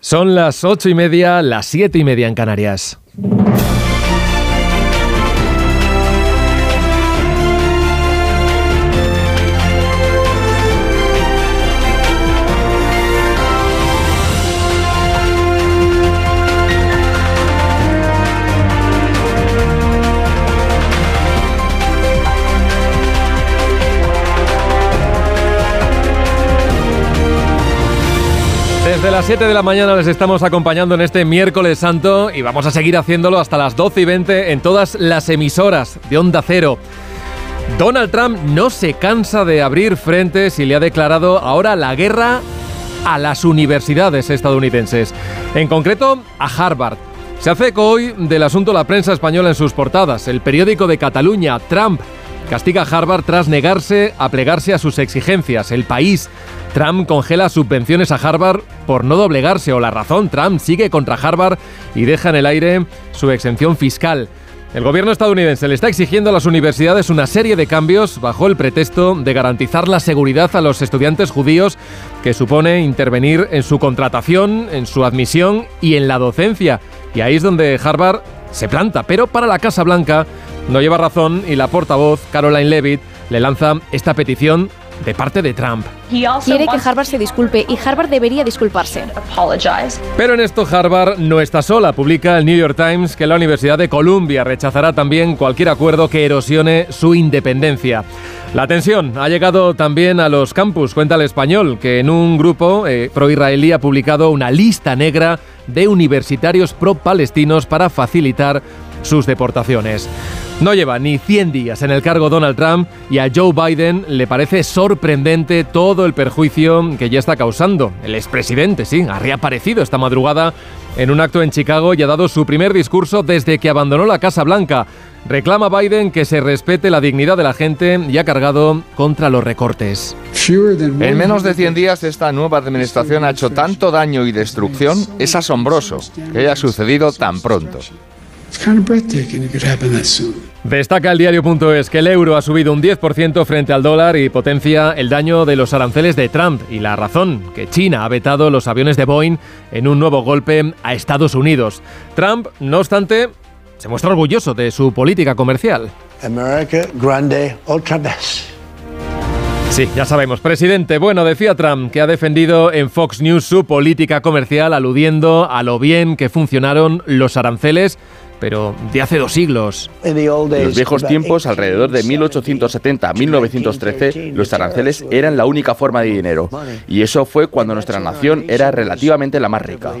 Son las 8:30, las 7:30 en Canarias. Desde las 7 de la mañana les estamos acompañando en este miércoles santo y vamos a seguir haciéndolo hasta las 12:20 en todas las emisoras de Onda Cero. Donald Trump no se cansa de abrir frentes y le ha declarado ahora la guerra a las universidades estadounidenses, en concreto a Harvard. Se hace eco hoy del asunto la prensa española en sus portadas. El periódico de Cataluña, Trump castiga a Harvard tras negarse a plegarse a sus exigencias. El País, Trump congela subvenciones a Harvard por no doblegarse. O La Razón, Trump sigue contra Harvard y deja en el aire su exención fiscal. El gobierno estadounidense le está exigiendo a las universidades una serie de cambios bajo el pretexto de garantizar la seguridad a los estudiantes judíos, que supone intervenir en su contratación, en su admisión y en la docencia. Y ahí es donde Harvard se planta. Pero para la Casa Blanca no lleva razón y la portavoz, Caroline Leavitt, le lanza esta petición de parte de Trump. Quiere que Harvard se disculpe y Harvard debería disculparse. Pero en esto Harvard no está sola. Publica el New York Times que la Universidad de Columbia rechazará también cualquier acuerdo que erosione su independencia. La tensión ha llegado también a los campus. Cuenta El Español que en un grupo pro-israelí ha publicado una lista negra de universitarios pro-palestinos para facilitar sus deportaciones. No lleva ni 100 días en el cargo Donald Trump y a Joe Biden le parece sorprendente todo el perjuicio que ya está causando. El expresidente, sí, ha reaparecido esta madrugada en un acto en Chicago y ha dado su primer discurso desde que abandonó la Casa Blanca. Reclama a Biden que se respete la dignidad de la gente y ha cargado contra los recortes. En menos de 100 días esta nueva administración ha hecho tanto daño y destrucción. Es asombroso que haya sucedido tan pronto. Destaca el diario.es que el euro ha subido un 10% frente al dólar y potencia el daño de los aranceles de Trump. Y La Razón, que China ha vetado los aviones de Boeing en un nuevo golpe a Estados Unidos. Trump, no obstante, se muestra orgulloso de su política comercial. America grande otra vez. Sí, ya sabemos. Presidente, bueno, decía Trump que ha defendido en Fox News su política comercial aludiendo a lo bien que funcionaron los aranceles, pero de hace 2 siglos. En los viejos tiempos, alrededor de 1870 a 1913, los aranceles eran la única forma de dinero. Y eso fue cuando nuestra nación era relativamente la más rica.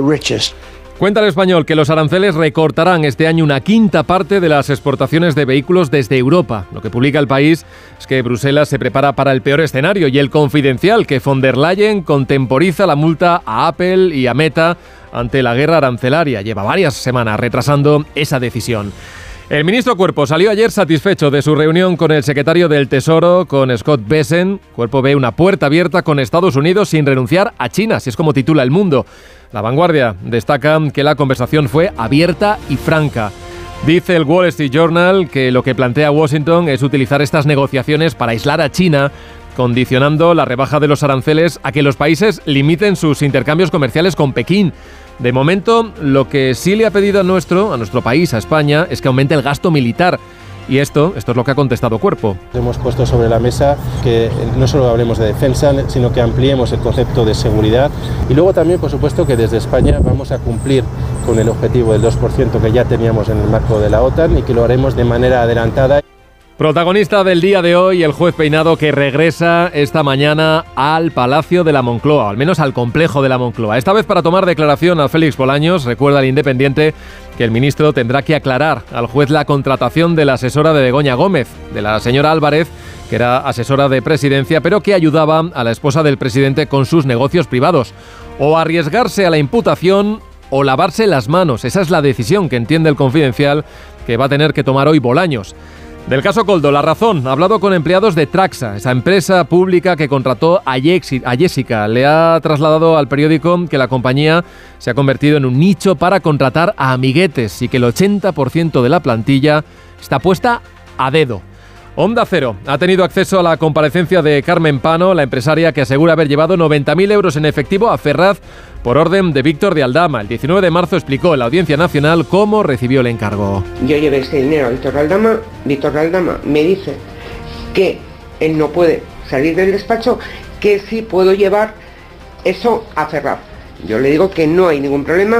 Cuenta El Español que los aranceles recortarán este año una quinta parte de las exportaciones de vehículos desde Europa. Lo que publica El País es que Bruselas se prepara para el peor escenario y El Confidencial que von der Leyen contemporiza la multa a Apple y a Meta ante la guerra arancelaria. Lleva varias semanas retrasando esa decisión. El ministro Cuerpo salió ayer satisfecho de su reunión con el secretario del Tesoro, con Scott Bessent. Cuerpo ve una puerta abierta con Estados Unidos sin renunciar a China, así es como titula El Mundo. La Vanguardia destaca que la conversación fue abierta y franca. Dice el Wall Street Journal que lo que plantea Washington es utilizar estas negociaciones para aislar a China, condicionando la rebaja de los aranceles a que los países limiten sus intercambios comerciales con Pekín. De momento, lo que sí le ha pedido a nuestro país, a España, es que aumente el gasto militar. Y esto es lo que ha contestado Cuerpo. Hemos puesto sobre la mesa que no solo hablemos de defensa, sino que ampliemos el concepto de seguridad. Y luego también, por supuesto, que desde España vamos a cumplir con el objetivo del 2% que ya teníamos en el marco de la OTAN y que lo haremos de manera adelantada. Protagonista del día de hoy, el juez Peinado, que regresa esta mañana al Palacio de la Moncloa, o al menos al complejo de la Moncloa. Esta vez para tomar declaración a Félix Bolaños. Recuerda el Independiente que el ministro tendrá que aclarar al juez la contratación de la asesora de Begoña Gómez, de la señora Álvarez, que era asesora de presidencia, pero que ayudaba a la esposa del presidente con sus negocios privados. O arriesgarse a la imputación o lavarse las manos. Esa es la decisión que entiende el Confidencial que va a tener que tomar hoy Bolaños. Del caso Koldo, La Razón ha hablado con empleados de Traxa, esa empresa pública que contrató a Jessica. Le ha trasladado al periódico que la compañía se ha convertido en un nicho para contratar a amiguetes y que el 80% de la plantilla está puesta a dedo. Onda Cero ha tenido acceso a la comparecencia de Carmen Pano, la empresaria que asegura haber llevado 90.000 euros en efectivo a Ferraz por orden de Víctor de Aldama. El 19 de marzo explicó en la Audiencia Nacional cómo recibió el encargo. Yo llevé ese dinero a Víctor de Aldama me dice que él no puede salir del despacho, que sí puedo llevar eso a Ferraz. Yo le digo que no hay ningún problema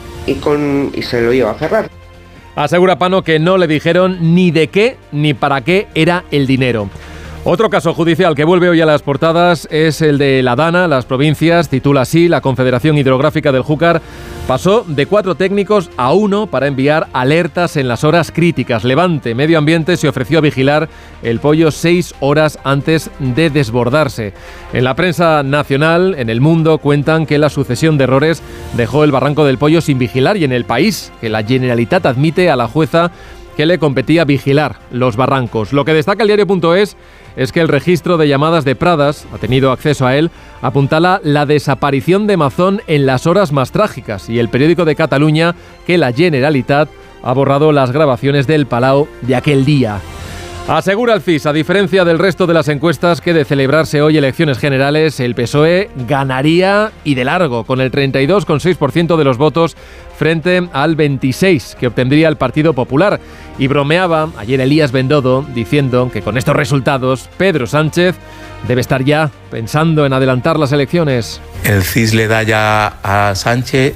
y se lo lleva a Ferraz. Asegura Pano que no le dijeron ni de qué ni para qué era el dinero. Otro caso judicial que vuelve hoy a las portadas es el de la Dana, las provincias. Titula así: la Confederación Hidrográfica del Júcar pasó de 4 técnicos a 1 para enviar alertas en las horas críticas. Levante Medio Ambiente se ofreció a vigilar el Poyo 6 horas antes de desbordarse. En la prensa nacional, en El Mundo, cuentan que la sucesión de errores dejó el barranco del Poyo sin vigilar, y en El País, que la Generalitat admite a la jueza que le competía vigilar los barrancos. Lo que destaca el diario.es es que el registro de llamadas de Pradas, ha tenido acceso a él, apuntala la desaparición de Mazón en las horas más trágicas, y el periódico de Cataluña que la Generalitat ha borrado las grabaciones del Palau de aquel día. Asegura el CIS, a diferencia del resto de las encuestas, que de celebrarse hoy elecciones generales, el PSOE ganaría y de largo, con el 32,6% de los votos frente al 26% que obtendría el Partido Popular. Y bromeaba ayer Elías Bendodo diciendo que con estos resultados Pedro Sánchez debe estar ya pensando en adelantar las elecciones. El CIS le da ya a Sánchez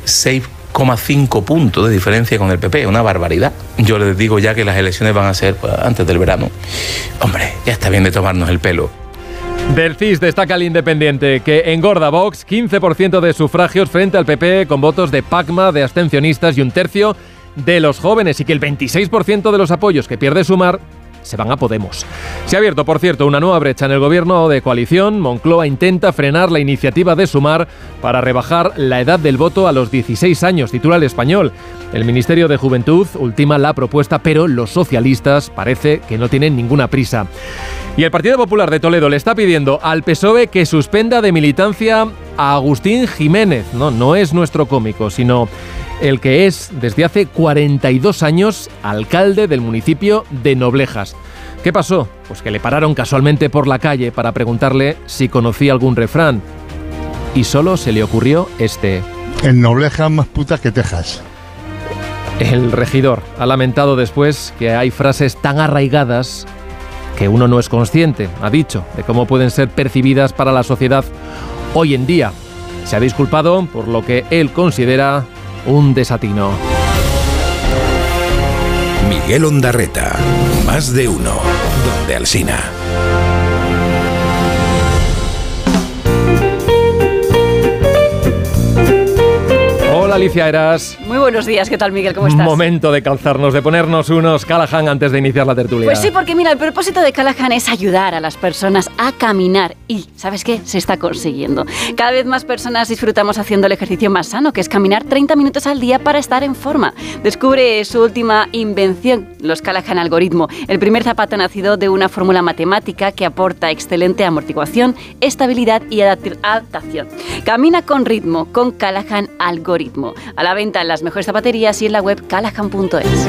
6,5 puntos de diferencia con el PP, una barbaridad. Yo les digo ya que las elecciones van a ser antes del verano. Hombre, ya está bien de tomarnos el pelo. Del CIS destaca el Independiente, que engorda Vox, 15% de sufragios frente al PP, con votos de Pacma, de abstencionistas y 1/3 de los jóvenes, y que el 26% de los apoyos que pierde Sumar se van a Podemos. Se ha abierto, por cierto, una nueva brecha en el gobierno de coalición. Moncloa intenta frenar la iniciativa de Sumar para rebajar la edad del voto a los 16 años, titula El Español. El Ministerio de Juventud ultima la propuesta, pero los socialistas parece que no tienen ninguna prisa. Y el Partido Popular de Toledo le está pidiendo al PSOE que suspenda de militancia a Agustín Jiménez. No es nuestro cómico, sino el que es desde hace 42 años alcalde del municipio de Noblejas. ¿Qué pasó? Pues que le pararon casualmente por la calle para preguntarle si conocía algún refrán, y solo se le ocurrió este: en Noblejas más puta que Texas. El regidor ha lamentado después que hay frases tan arraigadas que uno no es consciente, ha dicho, de cómo pueden ser percibidas para la sociedad hoy en día. Se ha disculpado por lo que él considera un desatino. Miguel Ondarreta, Más de Uno, donde Alsina. Hola Alicia Eras. Muy buenos días, ¿qué tal Miguel? ¿Cómo estás? Momento de calzarnos, de ponernos unos Callahan antes de iniciar la tertulia. Pues sí, porque mira, el propósito de Callahan es ayudar a las personas a caminar y, ¿sabes qué? Se está consiguiendo. Cada vez más personas disfrutamos haciendo el ejercicio más sano, que es caminar 30 minutos al día para estar en forma. Descubre su última invención, los Callahan Algoritmo, el primer zapato nacido de una fórmula matemática que aporta excelente amortiguación, estabilidad y adaptación. Camina con ritmo con Callahan Algoritmo. A la venta en las mejores zapaterías y en la web callahan.es.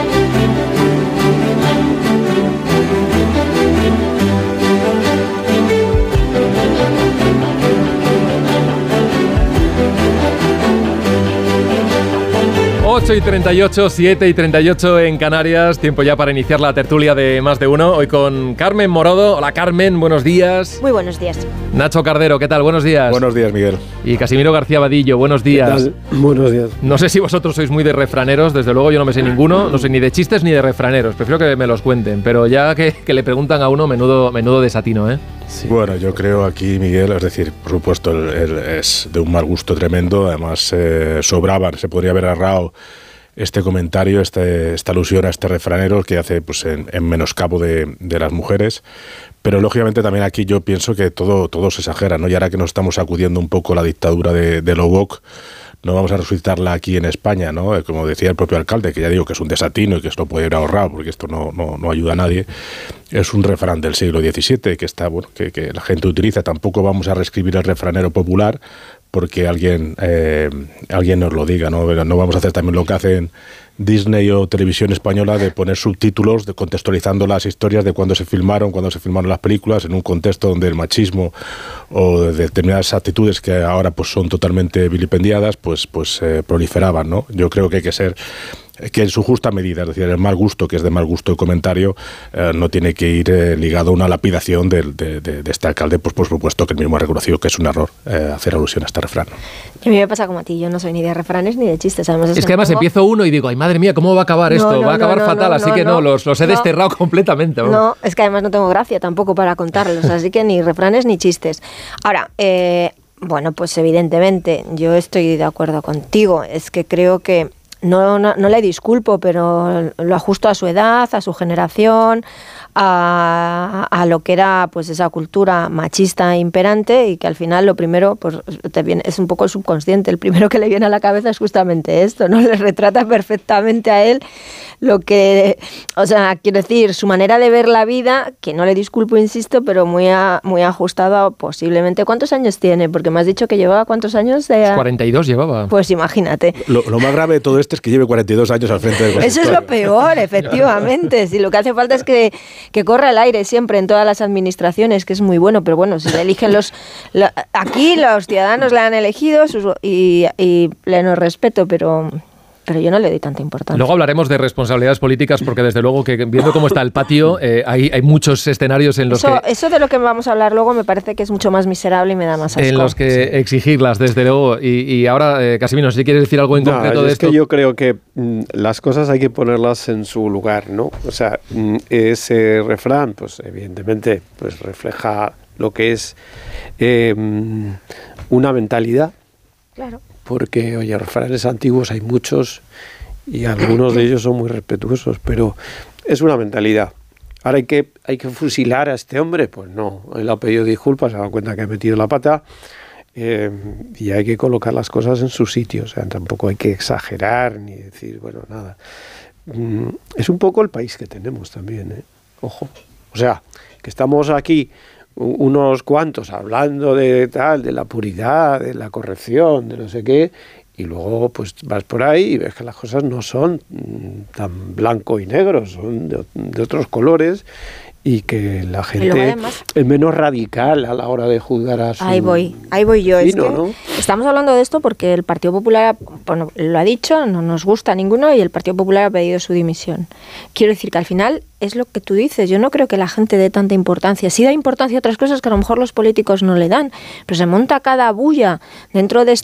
Y 38, 7 y 38 en Canarias. Tiempo ya para iniciar la tertulia de Más de Uno. Hoy con Carmen Morodo. Hola Carmen, buenos días. Muy buenos días. Nacho Cardero, ¿qué tal? Buenos días. Buenos días, Miguel. Y Casimiro García Vadillo, buenos días. ¿Qué tal? Buenos días. No sé si vosotros sois muy de refraneros, desde luego yo no me sé ninguno, no sé ni de chistes ni de refraneros, prefiero que me los cuenten, pero ya que le preguntan a uno, menudo desatino, ¿eh? Sí. Bueno, yo creo aquí, Miguel, es decir, por supuesto, él es de un mal gusto tremendo, además sobraba, se podría haber ahorrado este comentario, esta alusión a este refranero que hace pues en menoscabo de las mujeres, pero lógicamente también aquí yo pienso que todo se exagera, ¿no? Y ahora que nos estamos sacudiendo un poco la dictadura de lo woke, no vamos a resucitarla aquí en España, ¿no? Como decía el propio alcalde, que ya digo que es un desatino y que esto puede ir ahorrado, porque esto no ayuda a nadie. Es un refrán del siglo XVII que está, bueno, que la gente utiliza. Tampoco vamos a reescribir el refranero popular, porque alguien nos lo diga, ¿no? No vamos a hacer también lo que hacen Disney o Televisión Española, de poner subtítulos, de contextualizando las historias de cuándo se filmaron las películas, en un contexto donde el machismo o de determinadas actitudes que ahora pues son totalmente vilipendiadas, pues proliferaban, ¿no? Yo creo que hay que ser, que en su justa medida, es decir, el mal gusto, que es de mal gusto el comentario, no tiene que ir ligado a una lapidación de este alcalde, pues por supuesto que él mismo ha reconocido que es un error hacer alusión a este refrán. Y a mí me pasa como a ti, yo no soy ni de refranes ni de chistes. Además, es que además empiezo uno y digo, ay madre mía, ¿cómo va a acabar esto? Va a acabar fatal, así que los he desterrado completamente. Vamos. No, es que además no tengo gracia tampoco para contarlos, así que ni refranes ni chistes. Ahora, bueno, pues evidentemente yo estoy de acuerdo contigo, es que creo que no le disculpo, pero lo ajusto a su edad, a su generación, a lo que era pues esa cultura machista imperante, y que al final lo primero pues es un poco el subconsciente, el primero que le viene a la cabeza es justamente esto, ¿no? Le retrata perfectamente a él lo que, o sea, quiero decir, su manera de ver la vida, que no le disculpo, insisto, pero muy ajustado a posiblemente. ¿Cuántos años tiene? Porque me has dicho que llevaba ¿cuántos años? 42 llevaba. Pues imagínate. Lo más grave de todo esto es que lleve 42 años al frente del consistorio. Eso es lo peor, efectivamente. Si lo que hace falta es que corra el aire siempre en todas las administraciones, que es muy bueno, pero bueno, si le eligen aquí los ciudadanos le han elegido y pleno respeto, pero yo no le doy tanta importancia. Luego hablaremos de responsabilidades políticas, porque desde luego que viendo cómo está el patio, hay muchos escenarios en los Eso de lo que vamos a hablar luego me parece que es mucho más miserable y me da más asco. En los que exigirlas, desde luego. Y ahora, Casimiro, si quieres decir algo en concreto de esto. Es que yo creo que las cosas hay que ponerlas en su lugar, ¿no? O sea, ese refrán, pues evidentemente, pues refleja lo que es una mentalidad. Claro. Porque, oye, refranes antiguos hay muchos y algunos de ellos son muy respetuosos, pero es una mentalidad. Ahora hay que fusilar a este hombre, pues no, él ha pedido disculpas, se ha dado cuenta que ha metido la pata, y hay que colocar las cosas en su sitio, o sea, tampoco hay que exagerar ni decir, bueno, nada. Es un poco el país que tenemos también, ojo, o sea, que estamos aquí unos cuantos hablando de la puridad, de la corrección, de no sé qué, y luego pues vas por ahí y ves que las cosas no son tan blanco y negro, son de otros colores, y que la gente además es menos radical a la hora de juzgar a su Ahí voy yo. vecino, es que ¿no? Estamos hablando de esto porque el Partido Popular, bueno, lo ha dicho, no nos gusta a ninguno, y el Partido Popular ha pedido su dimisión. Quiero decir que al final es lo que tú dices, yo no creo que la gente dé tanta importancia. Sí da importancia a otras cosas que a lo mejor los políticos no le dan, pero se monta cada bulla dentro de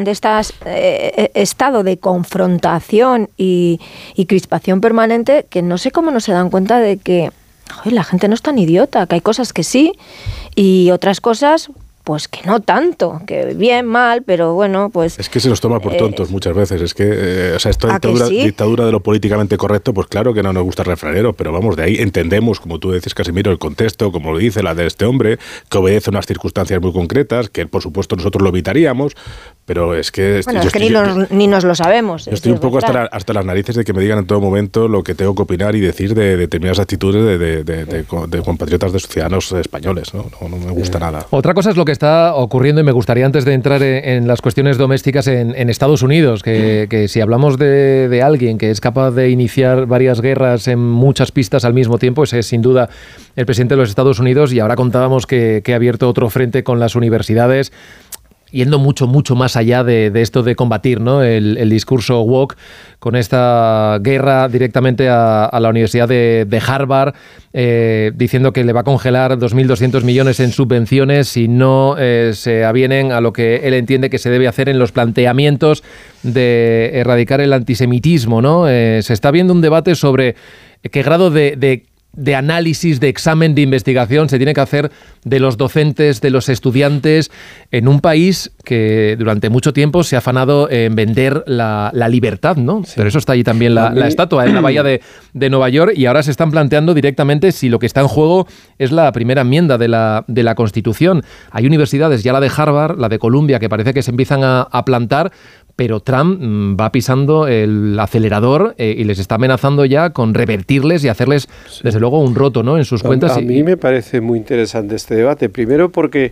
estado de confrontación y crispación permanente, que no sé cómo no se dan cuenta de que la gente no es tan idiota, que hay cosas que sí y otras cosas pues que no tanto, que bien, mal, pero bueno, pues... Es que se nos toma por tontos muchas veces, es que, o sea, esto dictadura de lo políticamente correcto, pues claro que no nos gusta el refranero, pero vamos, de ahí entendemos, como tú decís, Casimiro, el contexto, como lo dice la de este hombre, que obedece a unas circunstancias muy concretas, que por supuesto nosotros lo evitaríamos, pero es que... Bueno, es que ni nos lo sabemos. Yo estoy un poco hasta las narices de que me digan en todo momento lo que tengo que opinar y decir de determinadas actitudes de compatriotas, de ciudadanos españoles, ¿no? No me gusta nada. Otra cosa es lo que está ocurriendo, y me gustaría, antes de entrar en las cuestiones domésticas, en Estados Unidos, que si hablamos de alguien que es capaz de iniciar varias guerras en muchas pistas al mismo tiempo, ese es sin duda el presidente de los Estados Unidos, y ahora contábamos que ha abierto otro frente con las universidades, yendo mucho más allá de esto de combatir, ¿no?, el discurso woke, con esta guerra directamente a la Universidad de Harvard, diciendo que le va a congelar 2.200 millones en subvenciones si no se avienen a lo que él entiende que se debe hacer en los planteamientos de erradicar el antisemitismo, ¿no? Se está viendo un debate sobre qué grado de análisis, de examen, de investigación se tiene que hacer de los docentes, de los estudiantes, en un país que durante mucho tiempo se ha afanado en vender la libertad, ¿no? Sí. Pero eso está ahí también la estatua en la bahía de Nueva York, y ahora se están planteando directamente si lo que está en juego es la primera enmienda de la Constitución. Hay universidades, ya la de Harvard, la de Columbia, que parece que se empiezan a plantar, pero Trump va pisando el acelerador y les está amenazando ya con revertirles y hacerles, desde luego, un roto, ¿no?, en sus cuentas. A mí me parece muy interesante este debate. Primero porque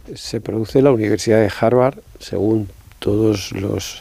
se produce en la Universidad de Harvard, según todos los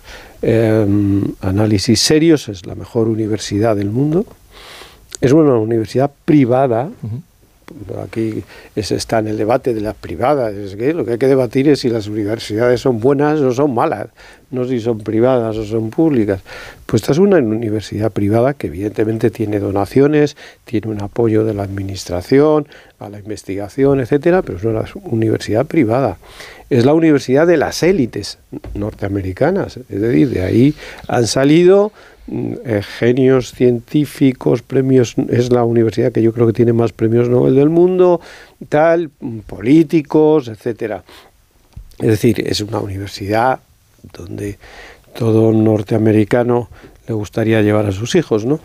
análisis serios, es la mejor universidad del mundo. Es una universidad privada. Aquí está en el debate de las privadas. Es que lo que hay que debatir es si las universidades son buenas o son malas, no si son privadas o son públicas. Pues esta es una universidad privada que evidentemente tiene donaciones, tiene un apoyo de la administración a la investigación, etcétera, pero es una universidad privada. Es la universidad de las élites norteamericanas, es decir, de ahí han salido genios científicos, premios, es la universidad que yo creo que tiene más premios Nobel del mundo, tal, políticos, etcétera. Es decir, es una universidad donde todo norteamericano le gustaría llevar a sus hijos, ¿no?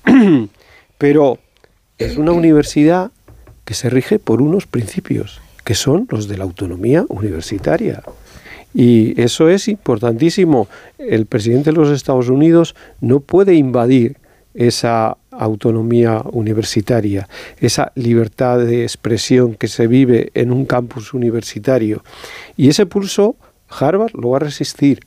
Pero es una universidad que se rige por unos principios, que son los de la autonomía universitaria. Y eso es importantísimo. El presidente de los Estados Unidos no puede invadir esa autonomía universitaria, esa libertad de expresión que se vive en un campus universitario. Y ese pulso Harvard lo va a resistir.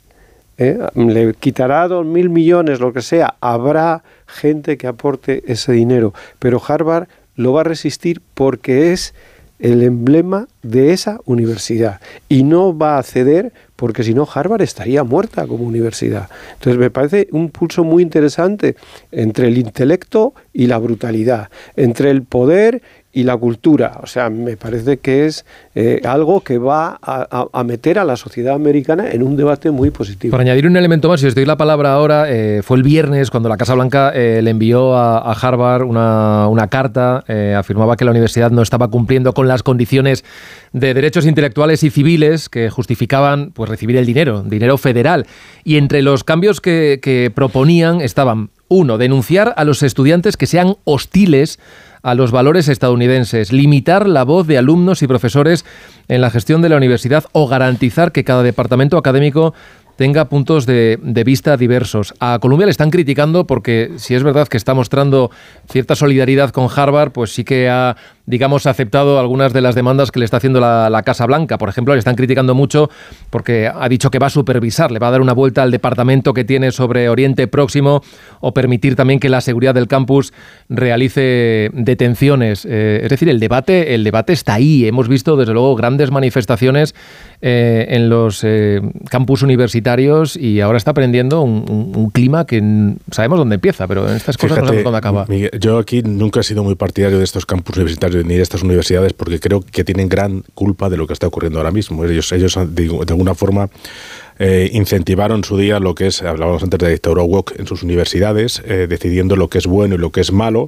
Le quitará 2.000 millones, lo que sea. Habrá gente que aporte ese dinero. Pero Harvard lo va a resistir porque es el emblema de esa universidad y no va a ceder porque si no Harvard estaría muerta como universidad. Entonces me parece un pulso muy interesante entre el intelecto y la brutalidad, entre el poder y la cultura. O sea, me parece que es algo que va a meter a la sociedad americana en un debate muy positivo. Para añadir un elemento más, si os doy la palabra ahora, fue el viernes cuando la Casa Blanca le envió a Harvard una carta, afirmaba que la universidad no estaba cumpliendo con las condiciones de derechos intelectuales y civiles que justificaban pues recibir el dinero federal. Y entre los cambios que proponían estaban, 1, denunciar a los estudiantes que sean hostiles a los valores estadounidenses, limitar la voz de alumnos y profesores en la gestión de la universidad o garantizar que cada departamento académico tenga puntos de vista diversos. A Columbia le están criticando porque si es verdad que está mostrando cierta solidaridad con Harvard, pues sí que ha, digamos, aceptado algunas de las demandas que le está haciendo la Casa Blanca. Por ejemplo, le están criticando mucho porque ha dicho que va a supervisar, le va a dar una vuelta al departamento que tiene sobre Oriente Próximo o permitir también que la seguridad del campus realice detenciones. Es decir, el debate está ahí. Hemos visto, desde luego, grandes manifestaciones en los campus universitarios y ahora está aprendiendo un clima que sabemos dónde empieza, pero en estas cosas no sabemos dónde acaba. Miguel, yo aquí nunca he sido muy partidario de estos campus universitarios ni de estas universidades porque creo que tienen gran culpa de lo que está ocurriendo ahora mismo. Ellos de alguna forma incentivaron en su día lo que es, hablábamos antes de dictadura woke en sus universidades, decidiendo lo que es bueno y lo que es malo.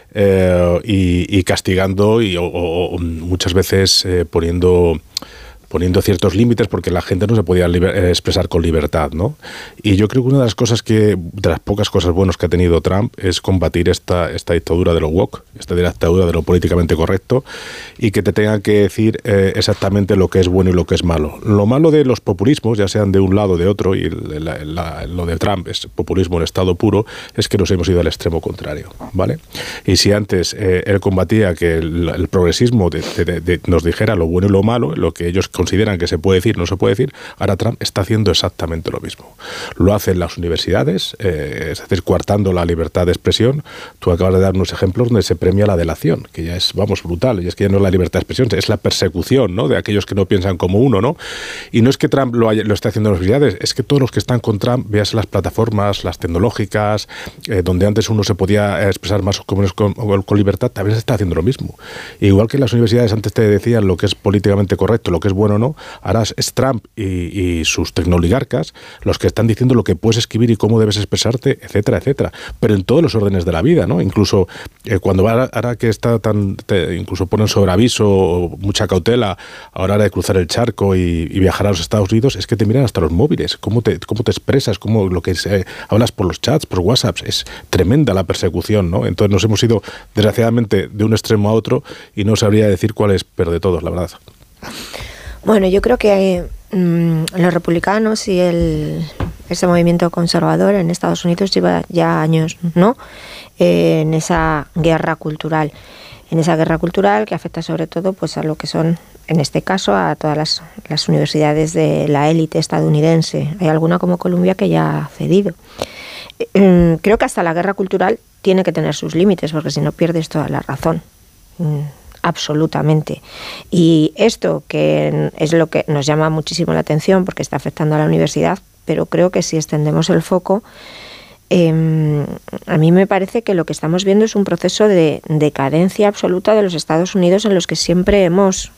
Y castigando o muchas veces poniendo ciertos límites porque la gente no se podía expresar con libertad, ¿no? Y yo creo que una de las cosas de las pocas cosas buenas que ha tenido Trump es combatir esta dictadura de lo woke, esta dictadura de lo políticamente correcto y que te tengan que decir exactamente lo que es bueno y lo que es malo. Lo malo de los populismos, ya sean de un lado o de otro, y lo de Trump es populismo en estado puro, es que nos hemos ido al extremo contrario, ¿vale? Y si antes él combatía que el progresismo nos dijera lo bueno y lo malo, lo que ellos consideran que se puede decir, no se puede decir, ahora Trump está haciendo exactamente lo mismo. Lo hace en las universidades, es decir, coartando la libertad de expresión. Tú acabas de dar unos ejemplos donde se premia la delación, que ya es, brutal, y es que ya no es la libertad de expresión, es la persecución, ¿no?, de aquellos que no piensan como uno, ¿no? Y no es que Trump lo esté haciendo en las universidades, es que todos los que están con Trump, veas las plataformas, las tecnológicas, donde antes uno se podía expresar más con libertad, también se está haciendo lo mismo. Igual que en las universidades antes te decían lo que es políticamente correcto, lo que es bueno o no, ahora es Trump y sus tecnooligarcas los que están diciendo lo que puedes escribir y cómo debes expresarte, etcétera, etcétera. Pero en todos los órdenes de la vida, ¿no? Incluso cuando ahora que está incluso ponen sobre aviso mucha cautela a la hora de cruzar el charco y viajar a los Estados Unidos, es que te miran hasta los móviles, cómo te expresas, cómo lo que hablas por los chats, por WhatsApp, es tremenda la persecución, ¿no? Entonces nos hemos ido, desgraciadamente, de un extremo a otro y no sabría decir cuál es peor de todos, la verdad. Bueno, yo creo que los republicanos y ese movimiento conservador en Estados Unidos lleva ya años, ¿no?, en esa guerra cultural. esa guerra cultural que afecta sobre todo pues a lo que son, en este caso, a todas las universidades de la élite estadounidense. Hay alguna como Columbia que ya ha cedido. Creo que hasta la guerra cultural tiene que tener sus límites, porque si no pierdes toda la razón. Absolutamente. Y esto que es lo que nos llama muchísimo la atención porque está afectando a la universidad, pero creo que si extendemos el foco, a mí me parece que lo que estamos viendo es un proceso de decadencia absoluta de los Estados Unidos en los que siempre hemos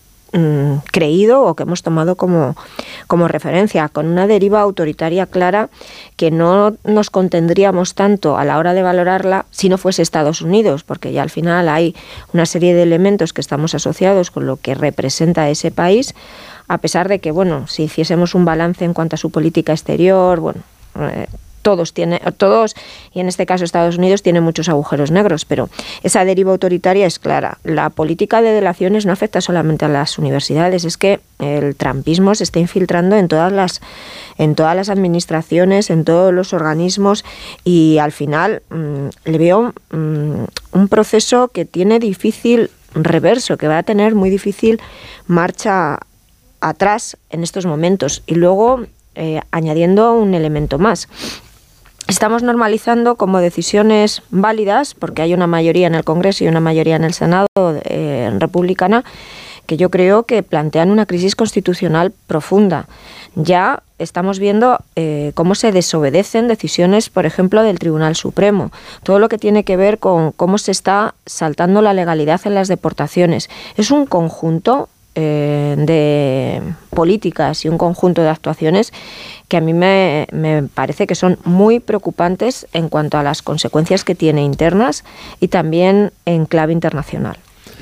creído o que hemos tomado como referencia, con una deriva autoritaria clara que no nos contendríamos tanto a la hora de valorarla si no fuese Estados Unidos, porque ya al final hay una serie de elementos que estamos asociados con lo que representa ese país, a pesar de que, bueno, si hiciésemos un balance en cuanto a su política exterior, bueno, todos, y en este caso Estados Unidos, tiene muchos agujeros negros, pero esa deriva autoritaria es clara. La política de delaciones no afecta solamente a las universidades, es que el trumpismo se está infiltrando en todas las administraciones, en todos los organismos, y al final le veo un proceso que tiene difícil reverso, que va a tener muy difícil marcha atrás en estos momentos. Y luego, añadiendo un elemento más, estamos normalizando como decisiones válidas, porque hay una mayoría en el Congreso y una mayoría en el Senado republicana, que yo creo que plantean una crisis constitucional profunda. Ya estamos viendo cómo se desobedecen decisiones, por ejemplo, del Tribunal Supremo. Todo lo que tiene que ver con cómo se está saltando la legalidad en las deportaciones. Es un conjunto de políticas y un conjunto de actuaciones que a mí me parece que son muy preocupantes en cuanto a las consecuencias que tiene internas y también en clave internacional.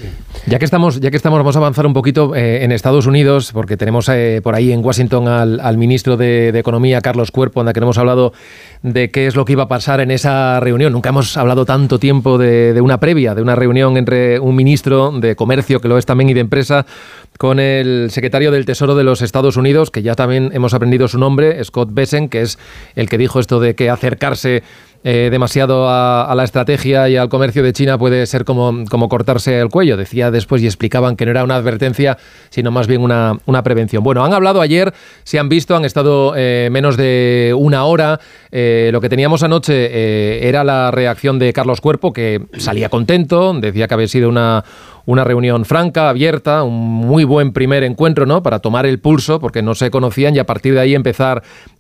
Ya que estamos, vamos a avanzar un poquito en Estados Unidos, porque tenemos por ahí en Washington al ministro de Economía, Carlos Cuerpo, en la que hemos hablado de qué es lo que iba a pasar en esa reunión. Nunca hemos hablado tanto tiempo de una previa, de una reunión entre un ministro de Comercio, que lo es también, y de Empresa, con el secretario del Tesoro de los Estados Unidos, que ya también hemos aprendido su nombre, Scott Bessent, que es el que dijo esto de que acercarse demasiado a la estrategia y al comercio de China puede ser como cortarse el cuello. Decía después, y explicaban que no era una advertencia, sino más bien una prevención. Bueno, han hablado ayer, se han visto, han estado menos de una hora. Lo que teníamos anoche era la reacción de Carlos Cuerpo, que salía contento, decía que había sido una reunión franca, abierta, un muy buen primer encuentro, ¿no?, para tomar el pulso, porque no se conocían, y a partir de ahí empezar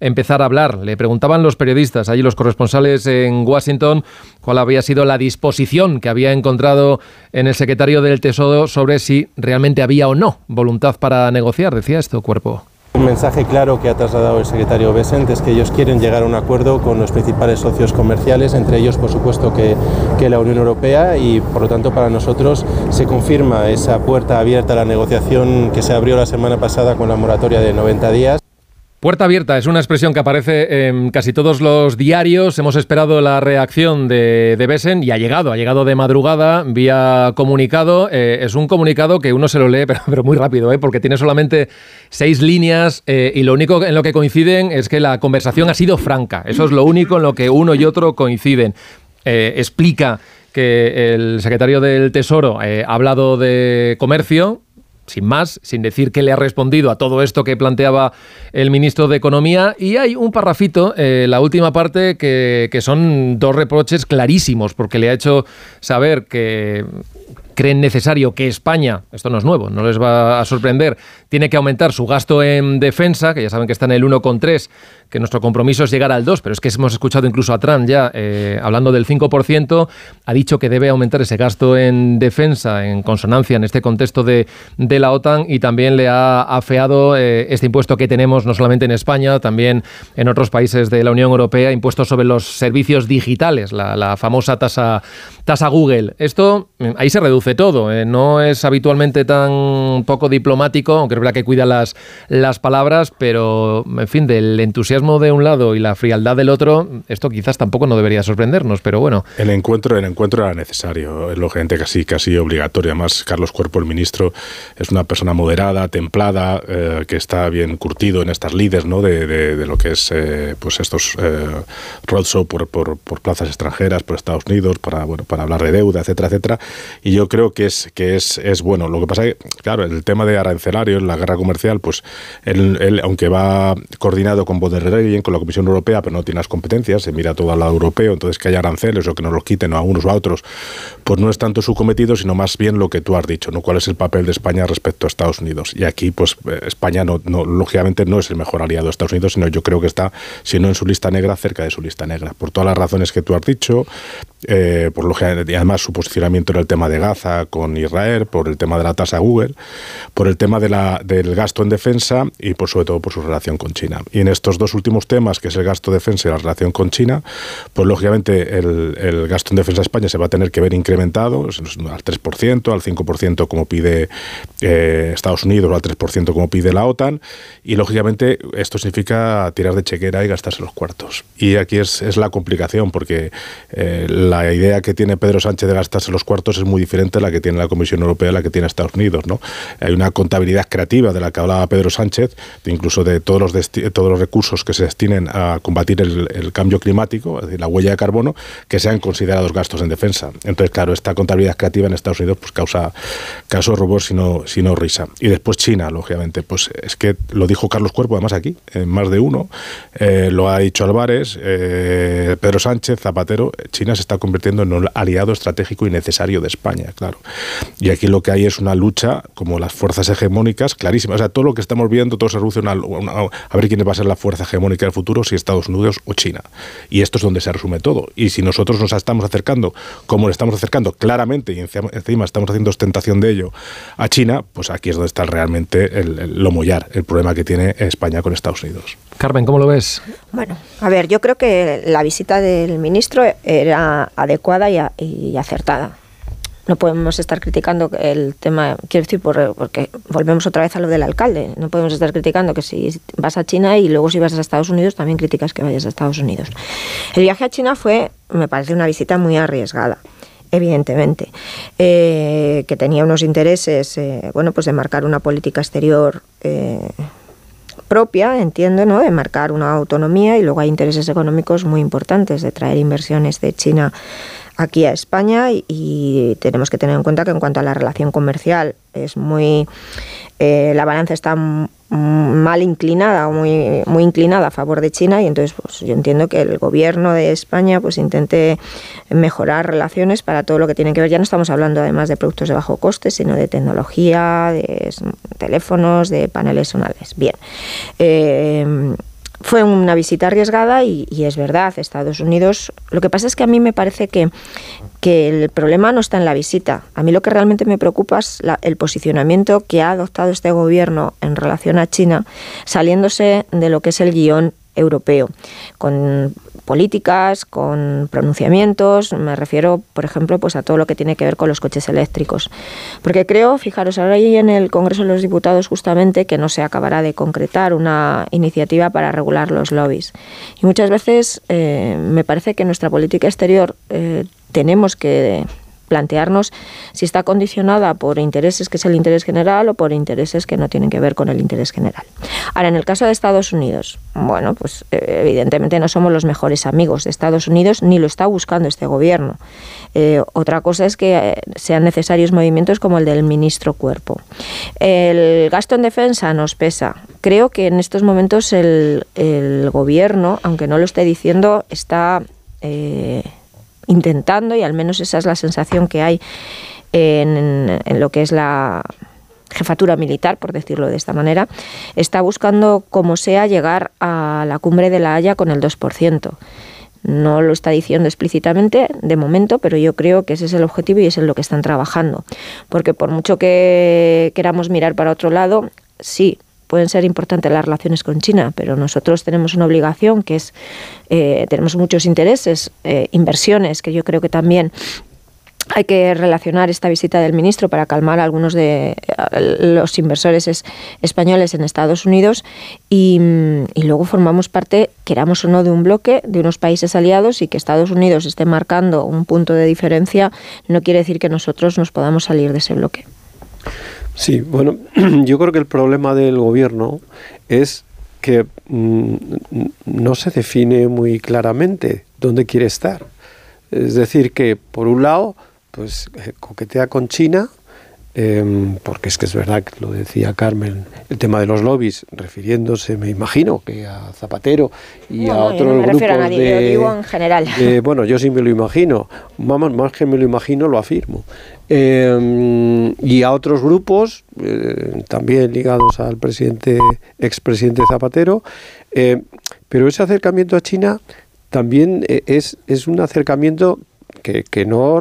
a hablar. Le preguntaban los periodistas, allí los corresponsales en Washington, cuál había sido la disposición que había encontrado en el secretario del Tesoro sobre si realmente había o no voluntad para negociar. Decía esto, Cuerpo. Un mensaje claro que ha trasladado el secretario Bessent es que ellos quieren llegar a un acuerdo con los principales socios comerciales, entre ellos, por supuesto, que la Unión Europea, y por lo tanto para nosotros se confirma esa puerta abierta a la negociación que se abrió la semana pasada con la moratoria de 90 días. Puerta abierta es una expresión que aparece en casi todos los diarios. Hemos esperado la reacción de Bessent y ha llegado de madrugada vía comunicado. Es un comunicado que uno se lo lee, pero muy rápido, porque tiene solamente 6 líneas y lo único en lo que coinciden es que la conversación ha sido franca. Eso es lo único en lo que uno y otro coinciden. Explica que el secretario del Tesoro ha hablado de comercio, sin más, sin decir que le ha respondido a todo esto que planteaba el ministro de Economía, y hay un parrafito, la última parte, que son 2 reproches clarísimos, porque le ha hecho saber que creen necesario que España, esto no es nuevo, no les va a sorprender, tiene que aumentar su gasto en defensa, que ya saben que está en el 1,3, que nuestro compromiso es llegar al 2, pero es que hemos escuchado incluso a Trump ya hablando del 5%, ha dicho que debe aumentar ese gasto en defensa en consonancia en este contexto de la OTAN, y también le ha afeado este impuesto que tenemos no solamente en España, también en otros países de la Unión Europea, impuesto sobre los servicios digitales, la famosa tasa Google. Esto, ahí se reduce todo, no es habitualmente tan poco diplomático, aunque es verdad que cuida las palabras, pero en fin, del entusiasmo de un lado y la frialdad del otro, esto quizás tampoco no debería sorprendernos, pero bueno. El encuentro era necesario, es lógicamente casi obligatorio. Además, Carlos Cuerpo, el ministro, es una persona moderada, templada, que está bien curtido en estas lides, ¿no?, de lo que es pues estos roadshow por plazas extranjeras, por Estados Unidos, para hablar de deuda, etcétera, etcétera. Y yo creo que es bueno. Lo que pasa es que, claro, el tema de arancelarios, la guerra comercial, pues él aunque va coordinado con von der Leyen, con la Comisión Europea, pero no tiene las competencias, se mira todo al lado europeo, entonces que haya aranceles o que nos los quiten a unos o a otros, pues no es tanto su cometido, sino más bien lo que tú has dicho, ¿no? ¿Cuál es el papel de España respecto a Estados Unidos? Y aquí, pues España no, lógicamente no es el mejor aliado de Estados Unidos, sino yo creo que está, si no en su lista negra, cerca de su lista negra, por todas las razones que tú has dicho, por y además su posicionamiento en el tema de Gaza con Israel, por el tema de la tasa Google, por el tema del gasto en defensa y sobre todo por su relación con China. Y en estos dos últimos temas, que es el gasto de defensa y la relación con China, pues lógicamente el gasto en defensa de España se va a tener que ver incrementado al 3%, al 5% como pide Estados Unidos, o al 3% como pide la OTAN, y lógicamente esto significa tirar de chequera y gastarse los cuartos. Y aquí es la complicación, porque la idea que tiene Pedro Sánchez de gastarse los cuartos es muy diferente a la que tiene la Comisión Europea, a la que tiene Estados Unidos, ¿no? Hay una contabilidad creativa de la que hablaba Pedro Sánchez, incluso de todos los recursos que se destinen a combatir el cambio climático, es decir, la huella de carbono, que sean considerados gastos en defensa. Entonces, claro, esta contabilidad creativa en Estados Unidos pues causa rubor, sino risa. Y después China, lógicamente, pues es que lo dijo Carlos Cuerpo, además aquí, en Más de Uno, lo ha dicho Álvarez, Pedro Sánchez, Zapatero. China se está convirtiendo en un aliado estratégico y necesario de España, claro. Y aquí lo que hay es una lucha, como las fuerzas hegemónicas, clarísima. O sea, todo lo que estamos viendo, todo se reduce a ver quién va a ser la fuerza hegemónica del futuro, si Estados Unidos o China. Y esto es donde se resume todo. Y si nosotros nos estamos acercando, como le estamos acercando claramente, y encima estamos haciendo ostentación de ello, a China, pues aquí es donde está realmente lo mollar, el problema que tiene España con Estados Unidos. Carmen, ¿cómo lo ves? Bueno, a ver, yo creo que la visita del ministro era adecuada y acertada. No podemos estar criticando el tema, quiero decir, porque volvemos otra vez a lo del alcalde. No podemos estar criticando que si vas a China y luego si vas a Estados Unidos también criticas que vayas a Estados Unidos. El viaje a China me parece una visita muy arriesgada, evidentemente, que tenía unos intereses, pues de marcar una política exterior propia, entiendo, ¿no? De marcar una autonomía, y luego hay intereses económicos muy importantes de traer inversiones de China aquí a España, y tenemos que tener en cuenta que en cuanto a la relación comercial es la balanza está mal inclinada, o muy inclinada a favor de China, y entonces pues yo entiendo que el gobierno de España pues intente mejorar relaciones para todo lo que tiene que ver. Ya no estamos hablando además de productos de bajo coste, sino de tecnología, de teléfonos, de paneles solares. Bien. Fue una visita arriesgada y es verdad, Estados Unidos... Lo que pasa es que a mí me parece que el problema no está en la visita. A mí lo que realmente me preocupa es el posicionamiento que ha adoptado este gobierno en relación a China, saliéndose de lo que es el guión europeo, con políticas, con pronunciamientos. Me refiero, por ejemplo, pues a todo lo que tiene que ver con los coches eléctricos. Porque creo, fijaros, ahora hay en el Congreso de los Diputados justamente que no se acabará de concretar una iniciativa para regular los lobbies. Y muchas veces me parece que en nuestra política exterior tenemos que plantearnos si está condicionada por intereses que es el interés general o por intereses que no tienen que ver con el interés general. Ahora, en el caso de Estados Unidos, bueno, pues evidentemente no somos los mejores amigos de Estados Unidos, ni lo está buscando este gobierno. Otra cosa es que sean necesarios movimientos como el del ministro Cuerpo. El gasto en defensa nos pesa. Creo que en estos momentos el gobierno, aunque no lo esté diciendo, está intentando, y al menos esa es la sensación que hay en lo que es la jefatura militar, por decirlo de esta manera, está buscando como sea llegar a la cumbre de La Haya con el 2%. No lo está diciendo explícitamente de momento, pero yo creo que ese es el objetivo y es en lo que están trabajando. Porque por mucho que queramos mirar para otro lado, sí, pueden ser importantes las relaciones con China, pero nosotros tenemos una obligación que es, tenemos muchos intereses, inversiones, que yo creo que también hay que relacionar esta visita del ministro para calmar a algunos de los inversores españoles en Estados Unidos, y luego formamos parte, queramos o no, de un bloque, de unos países aliados, y que Estados Unidos esté marcando un punto de diferencia no quiere decir que nosotros nos podamos salir de ese bloque. Sí, bueno, yo creo que el problema del gobierno es que no se define muy claramente dónde quiere estar. Es decir, que por un lado pues coquetea con China, porque es que es verdad que lo decía Carmen, el tema de los lobbies, refiriéndose, me imagino, que a Zapatero y a otros yo no me grupos refiero a nadie, lo digo en general. Bueno, yo sí me lo imagino, más que me lo imagino, lo afirmo. Y a otros grupos, también ligados al expresidente Zapatero, pero ese acercamiento a China también es un acercamiento que no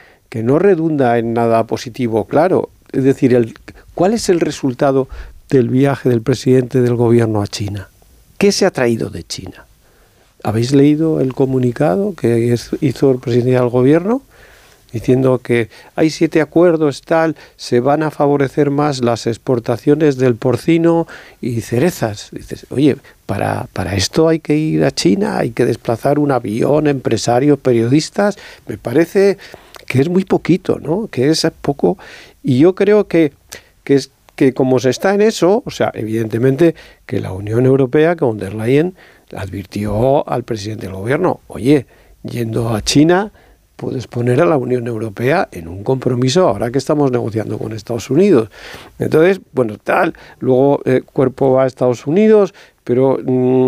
redunda en nada positivo, claro. Es decir, ¿cuál es el resultado del viaje del presidente del gobierno a China? ¿Qué se ha traído de China? ¿Habéis leído el comunicado que hizo el presidente del gobierno? Diciendo que hay 7 acuerdos, se van a favorecer más las exportaciones del porcino y cerezas. Dices, oye, para esto hay que ir a China, hay que desplazar un avión, empresarios, periodistas. Me parece que es muy poquito, ¿no? Que es poco. Y yo creo que como se está en eso, o sea, evidentemente que la Unión Europea, que von der Leyen advirtió al presidente del gobierno, oye, yendo a China puedes poner a la Unión Europea en un compromiso ahora que estamos negociando con Estados Unidos. Entonces, bueno, luego Cuerpo va a Estados Unidos, pero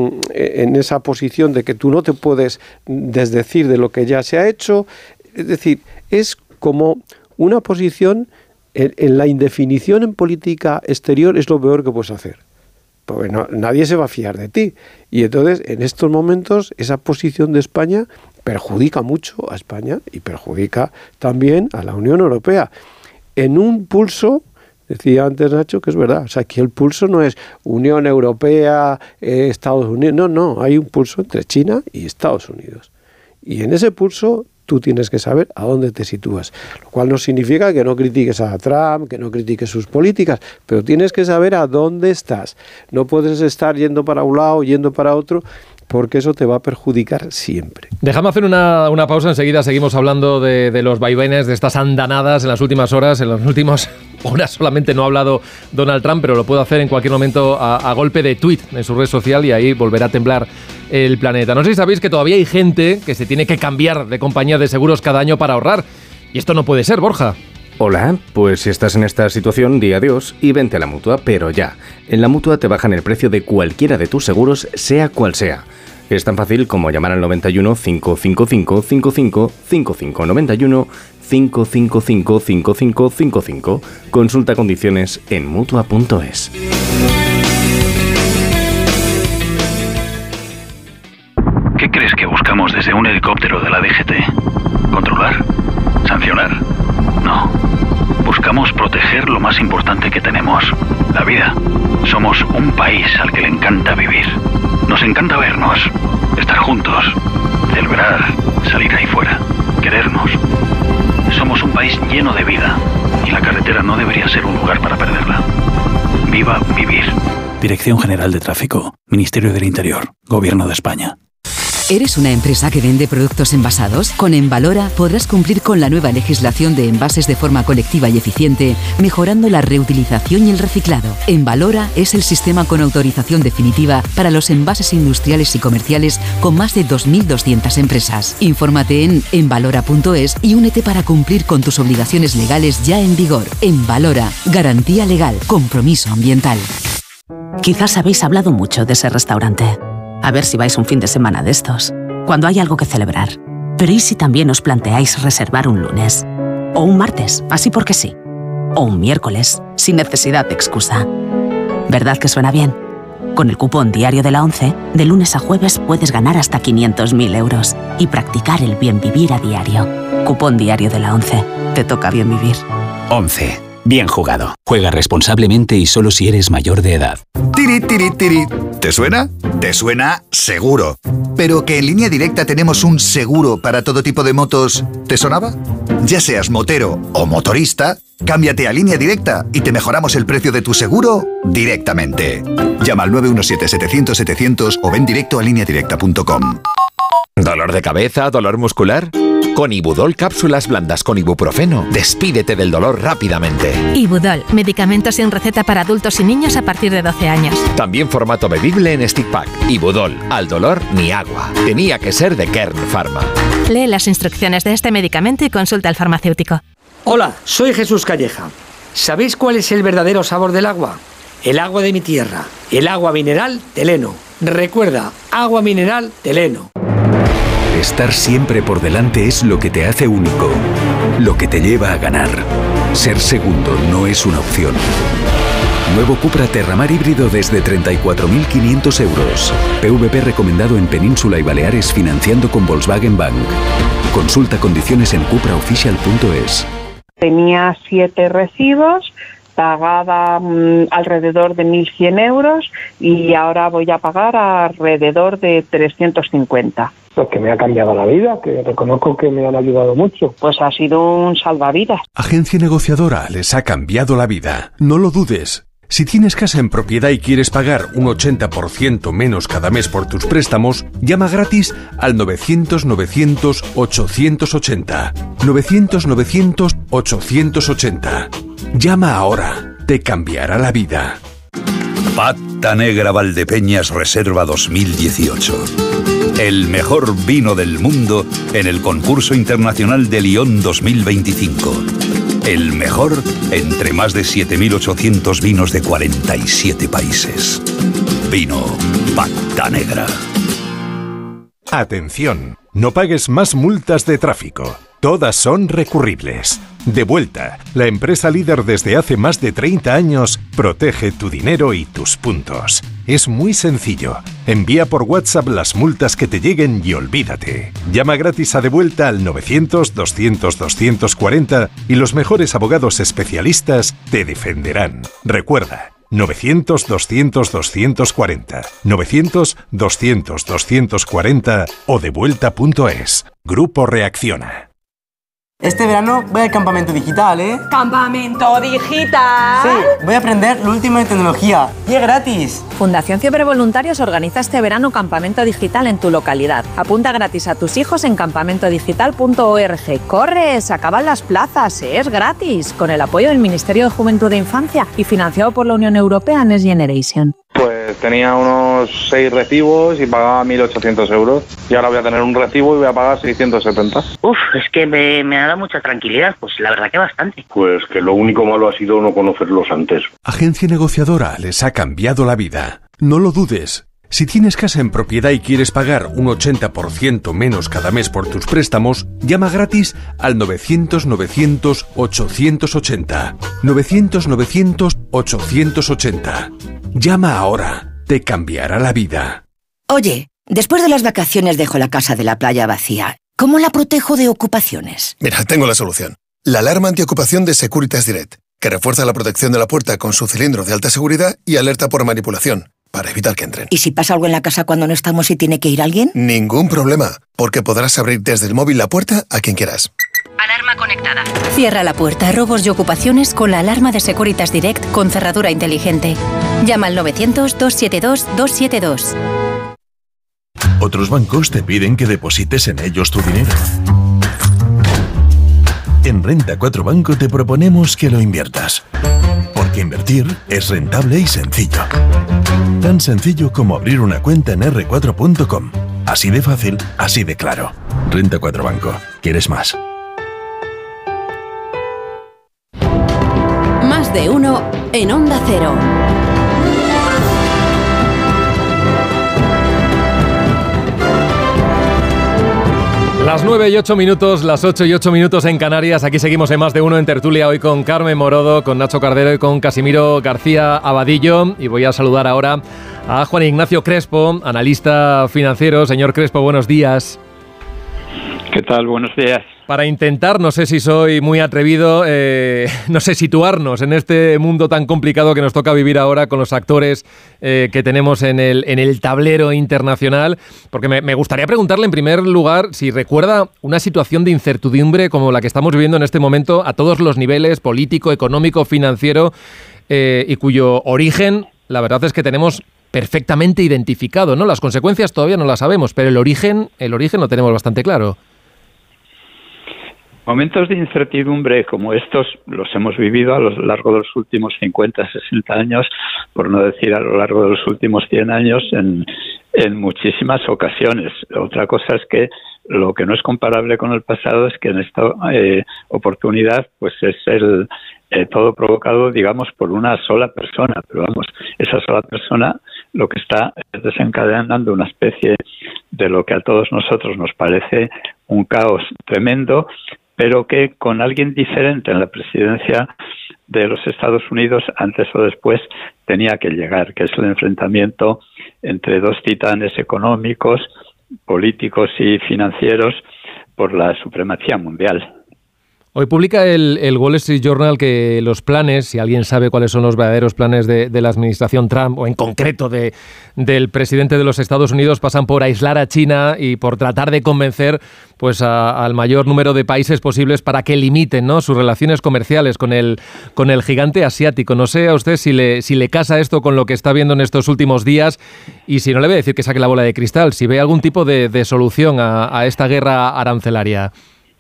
en esa posición de que tú no te puedes desdecir de lo que ya se ha hecho. Es decir, es como una posición en la indefinición en política exterior es lo peor que puedes hacer. Porque nadie se va a fiar de ti. Y entonces, en estos momentos, esa posición de España perjudica mucho a España y perjudica también a la Unión Europea. En un pulso, decía antes Nacho, que es verdad, o sea, aquí el pulso no es Unión Europea, Estados Unidos, no, hay un pulso entre China y Estados Unidos. Y en ese pulso tú tienes que saber a dónde te sitúas, lo cual no significa que no critiques a Trump, que no critiques sus políticas, pero tienes que saber a dónde estás. No puedes estar yendo para un lado, yendo para otro, porque eso te va a perjudicar siempre. Déjame hacer una pausa, enseguida seguimos hablando de los vaivenes, de estas andanadas en las últimas horas, en las últimas horas solamente no ha hablado Donald Trump, pero lo puedo hacer en cualquier momento a golpe de tuit en su red social y ahí volverá a temblar el planeta. No sé si sabéis que todavía hay gente que se tiene que cambiar de compañía de seguros cada año para ahorrar, y esto no puede ser, Borja. Hola, pues si estás en esta situación, di adiós y vente a la Mutua, pero ya. En la Mutua te bajan el precio de cualquiera de tus seguros, sea cual sea. Es tan fácil como llamar al 91 555 55 55 91 555 55 55. Consulta condiciones en Mutua.es. ¿Qué crees que buscamos desde un helicóptero de la DGT? ¿Controlar? ¿Sancionar? No. Buscamos proteger lo más importante que tenemos, la vida. Somos un país al que le encanta vivir. Nos encanta vernos, estar juntos, celebrar, salir ahí fuera, querernos. Somos un país lleno de vida y la carretera no debería ser un lugar para perderla. Viva vivir. Dirección General de Tráfico, Ministerio del Interior, Gobierno de España. ¿Eres una empresa que vende productos envasados? Con Envalora podrás cumplir con la nueva legislación de envases de forma colectiva y eficiente, mejorando la reutilización y el reciclado. Envalora es el sistema con autorización definitiva para los envases industriales y comerciales con más de 2.200 empresas. Infórmate en envalora.es y únete para cumplir con tus obligaciones legales ya en vigor. Envalora, garantía legal, compromiso ambiental. Quizás habéis hablado mucho de ese restaurante. A ver si vais un fin de semana de estos, cuando hay algo que celebrar. Pero ¿y si también os planteáis reservar un lunes? O un martes, así porque sí. O un miércoles, sin necesidad de excusa. ¿Verdad que suena bien? Con el cupón diario de la ONCE, de lunes a jueves puedes ganar hasta 500.000 euros y practicar el bien vivir a diario. Cupón diario de la ONCE. Te toca bien vivir. ONCE. Bien jugado. Juega responsablemente y solo si eres mayor de edad. Tiri, tiri, tiri. ¿Te suena? Te suena seguro. Pero que en Línea Directa tenemos un seguro para todo tipo de motos, ¿te sonaba? Ya seas motero o motorista, cámbiate a Línea Directa y te mejoramos el precio de tu seguro directamente. Llama al 917-700-700 o ven directo a lineadirecta.com. ¿Dolor de cabeza? ¿Dolor muscular? Con Ibudol cápsulas blandas con ibuprofeno, despídete del dolor rápidamente. Ibudol, medicamento sin receta para adultos y niños a partir de 12 años. También formato bebible en stick pack. Ibudol, al dolor ni agua. Tenía que ser de Kern Pharma. Lee las instrucciones de este medicamento y consulta al farmacéutico. Hola, soy Jesús Calleja. ¿Sabéis cuál es el verdadero sabor del agua? El agua de mi tierra, el agua mineral Teleno. Recuerda, agua mineral Teleno. Estar siempre por delante es lo que te hace único, lo que te lleva a ganar. Ser segundo no es una opción. Nuevo Cupra Terramar híbrido desde 34.500 euros. PVP recomendado en Península y Baleares financiando con Volkswagen Bank. Consulta condiciones en cupraofficial.es. Tenía 7 recibos, pagaba alrededor de 1.100 euros y ahora voy a pagar alrededor de 350. Pues que me ha cambiado la vida, que reconozco que me han ayudado mucho. Pues ha sido un salvavidas. Agencia Negociadora les ha cambiado la vida. No lo dudes. Si tienes casa en propiedad y quieres pagar un 80% menos cada mes por tus préstamos, llama gratis al 900-900-880. 900-900-880. Llama ahora. Te cambiará la vida. Pata Negra Valdepeñas Reserva 2018. El mejor vino del mundo en el concurso internacional de Lyon 2025. El mejor entre más de 7.800 vinos de 47 países. Vino Pata Negra. Atención, no pagues más multas de tráfico. Todas son recurribles. Devuelta, la empresa líder desde hace más de 30 años, protege tu dinero y tus puntos. Es muy sencillo. Envía por WhatsApp las multas que te lleguen y olvídate. Llama gratis a Devuelta al 900-200-240 y los mejores abogados especialistas te defenderán. Recuerda, 900-200-240, 900-200-240 o devuelta.es. Grupo Reacciona. Este verano voy al campamento digital, ¿eh? ¿Campamento digital? Sí, voy a aprender lo último en tecnología. Y es gratis. Fundación Fiebre Voluntarios organiza este verano campamento digital en tu localidad. Apunta gratis a tus hijos en campamentodigital.org. ¡Corre! Se acaban las plazas, es gratis. Con el apoyo del Ministerio de Juventud e Infancia y financiado por la Unión Europea Next Generation. Pues tenía unos 6 recibos y pagaba 1.800 euros. Y ahora voy a tener un recibo y voy a pagar 670. Uf, es que me ha dado mucha tranquilidad. Pues la verdad que bastante. Pues que lo único malo ha sido no conocerlos antes. Agencia Negociadora les ha cambiado la vida. No lo dudes. Si tienes casa en propiedad y quieres pagar un 80% menos cada mes por tus préstamos, llama gratis al 900-900-880. 900-900-880. Llama ahora. Te cambiará la vida. Oye, después de las vacaciones dejo la casa de la playa vacía. ¿Cómo la protejo de ocupaciones? Mira, tengo la solución. La alarma antiocupación de Securitas Direct, que refuerza la protección de la puerta con su cilindro de alta seguridad y alerta por manipulación, para evitar que entren. ¿Y si pasa algo en la casa cuando no estamos y tiene que ir alguien? Ningún problema, porque podrás abrir desde el móvil la puerta a quien quieras. Alarma conectada. Cierra la puerta a robos y ocupaciones con la alarma de Securitas Direct con cerradura inteligente. Llama al 900-272-272. Otros bancos te piden que deposites en ellos tu dinero. En Renta 4 Banco te proponemos que lo inviertas. Porque invertir es rentable y sencillo. Tan sencillo como abrir una cuenta en r4.com. Así de fácil, así de claro. Renta 4 Banco. ¿Quieres más? Más de uno en Onda Cero. Las 9 y 8 minutos, las 8 y 8 minutos en Canarias. Aquí seguimos en Más de Uno en tertulia, hoy con Carmen Morodo, con Nacho Cardero y con Casimiro García Abadillo. Y voy a saludar ahora a Juan Ignacio Crespo, analista financiero. Señor Crespo, buenos días. ¿Qué tal? Buenos días. Para intentar, no sé si soy muy atrevido, no sé, situarnos en este mundo tan complicado que nos toca vivir ahora con los actores que tenemos en el tablero internacional, porque me gustaría preguntarle en primer lugar si recuerda una situación de incertidumbre como la que estamos viviendo en este momento a todos los niveles, político, económico, financiero, y cuyo origen, la verdad es que tenemos perfectamente identificado, ¿no? Las consecuencias todavía no las sabemos, pero el origen lo tenemos bastante claro. Momentos de incertidumbre como estos los hemos vivido a lo largo de los últimos 50, 60 años, por no decir a lo largo de los últimos 100 años, en muchísimas ocasiones. Otra cosa es que lo que no es comparable con el pasado es que en esta oportunidad pues es todo provocado, digamos, por una sola persona. Pero vamos, esa sola persona lo que está desencadenando una especie de lo que a todos nosotros nos parece un caos tremendo, pero que con alguien diferente en la presidencia de los Estados Unidos, antes o después, tenía que llegar, que es el enfrentamiento entre dos titanes económicos, políticos y financieros por la supremacía mundial. Hoy publica el Wall Street Journal que los planes, si alguien sabe cuáles son los verdaderos planes de la administración Trump, o en concreto del presidente de los Estados Unidos, pasan por aislar a China y por tratar de convencer pues al mayor número de países posibles para que limiten, ¿no?, sus relaciones comerciales con el gigante asiático. No sé a usted si le casa esto con lo que está viendo en estos últimos días, y si no, le voy a decir que saque la bola de cristal, si ve algún tipo de solución a esta guerra arancelaria.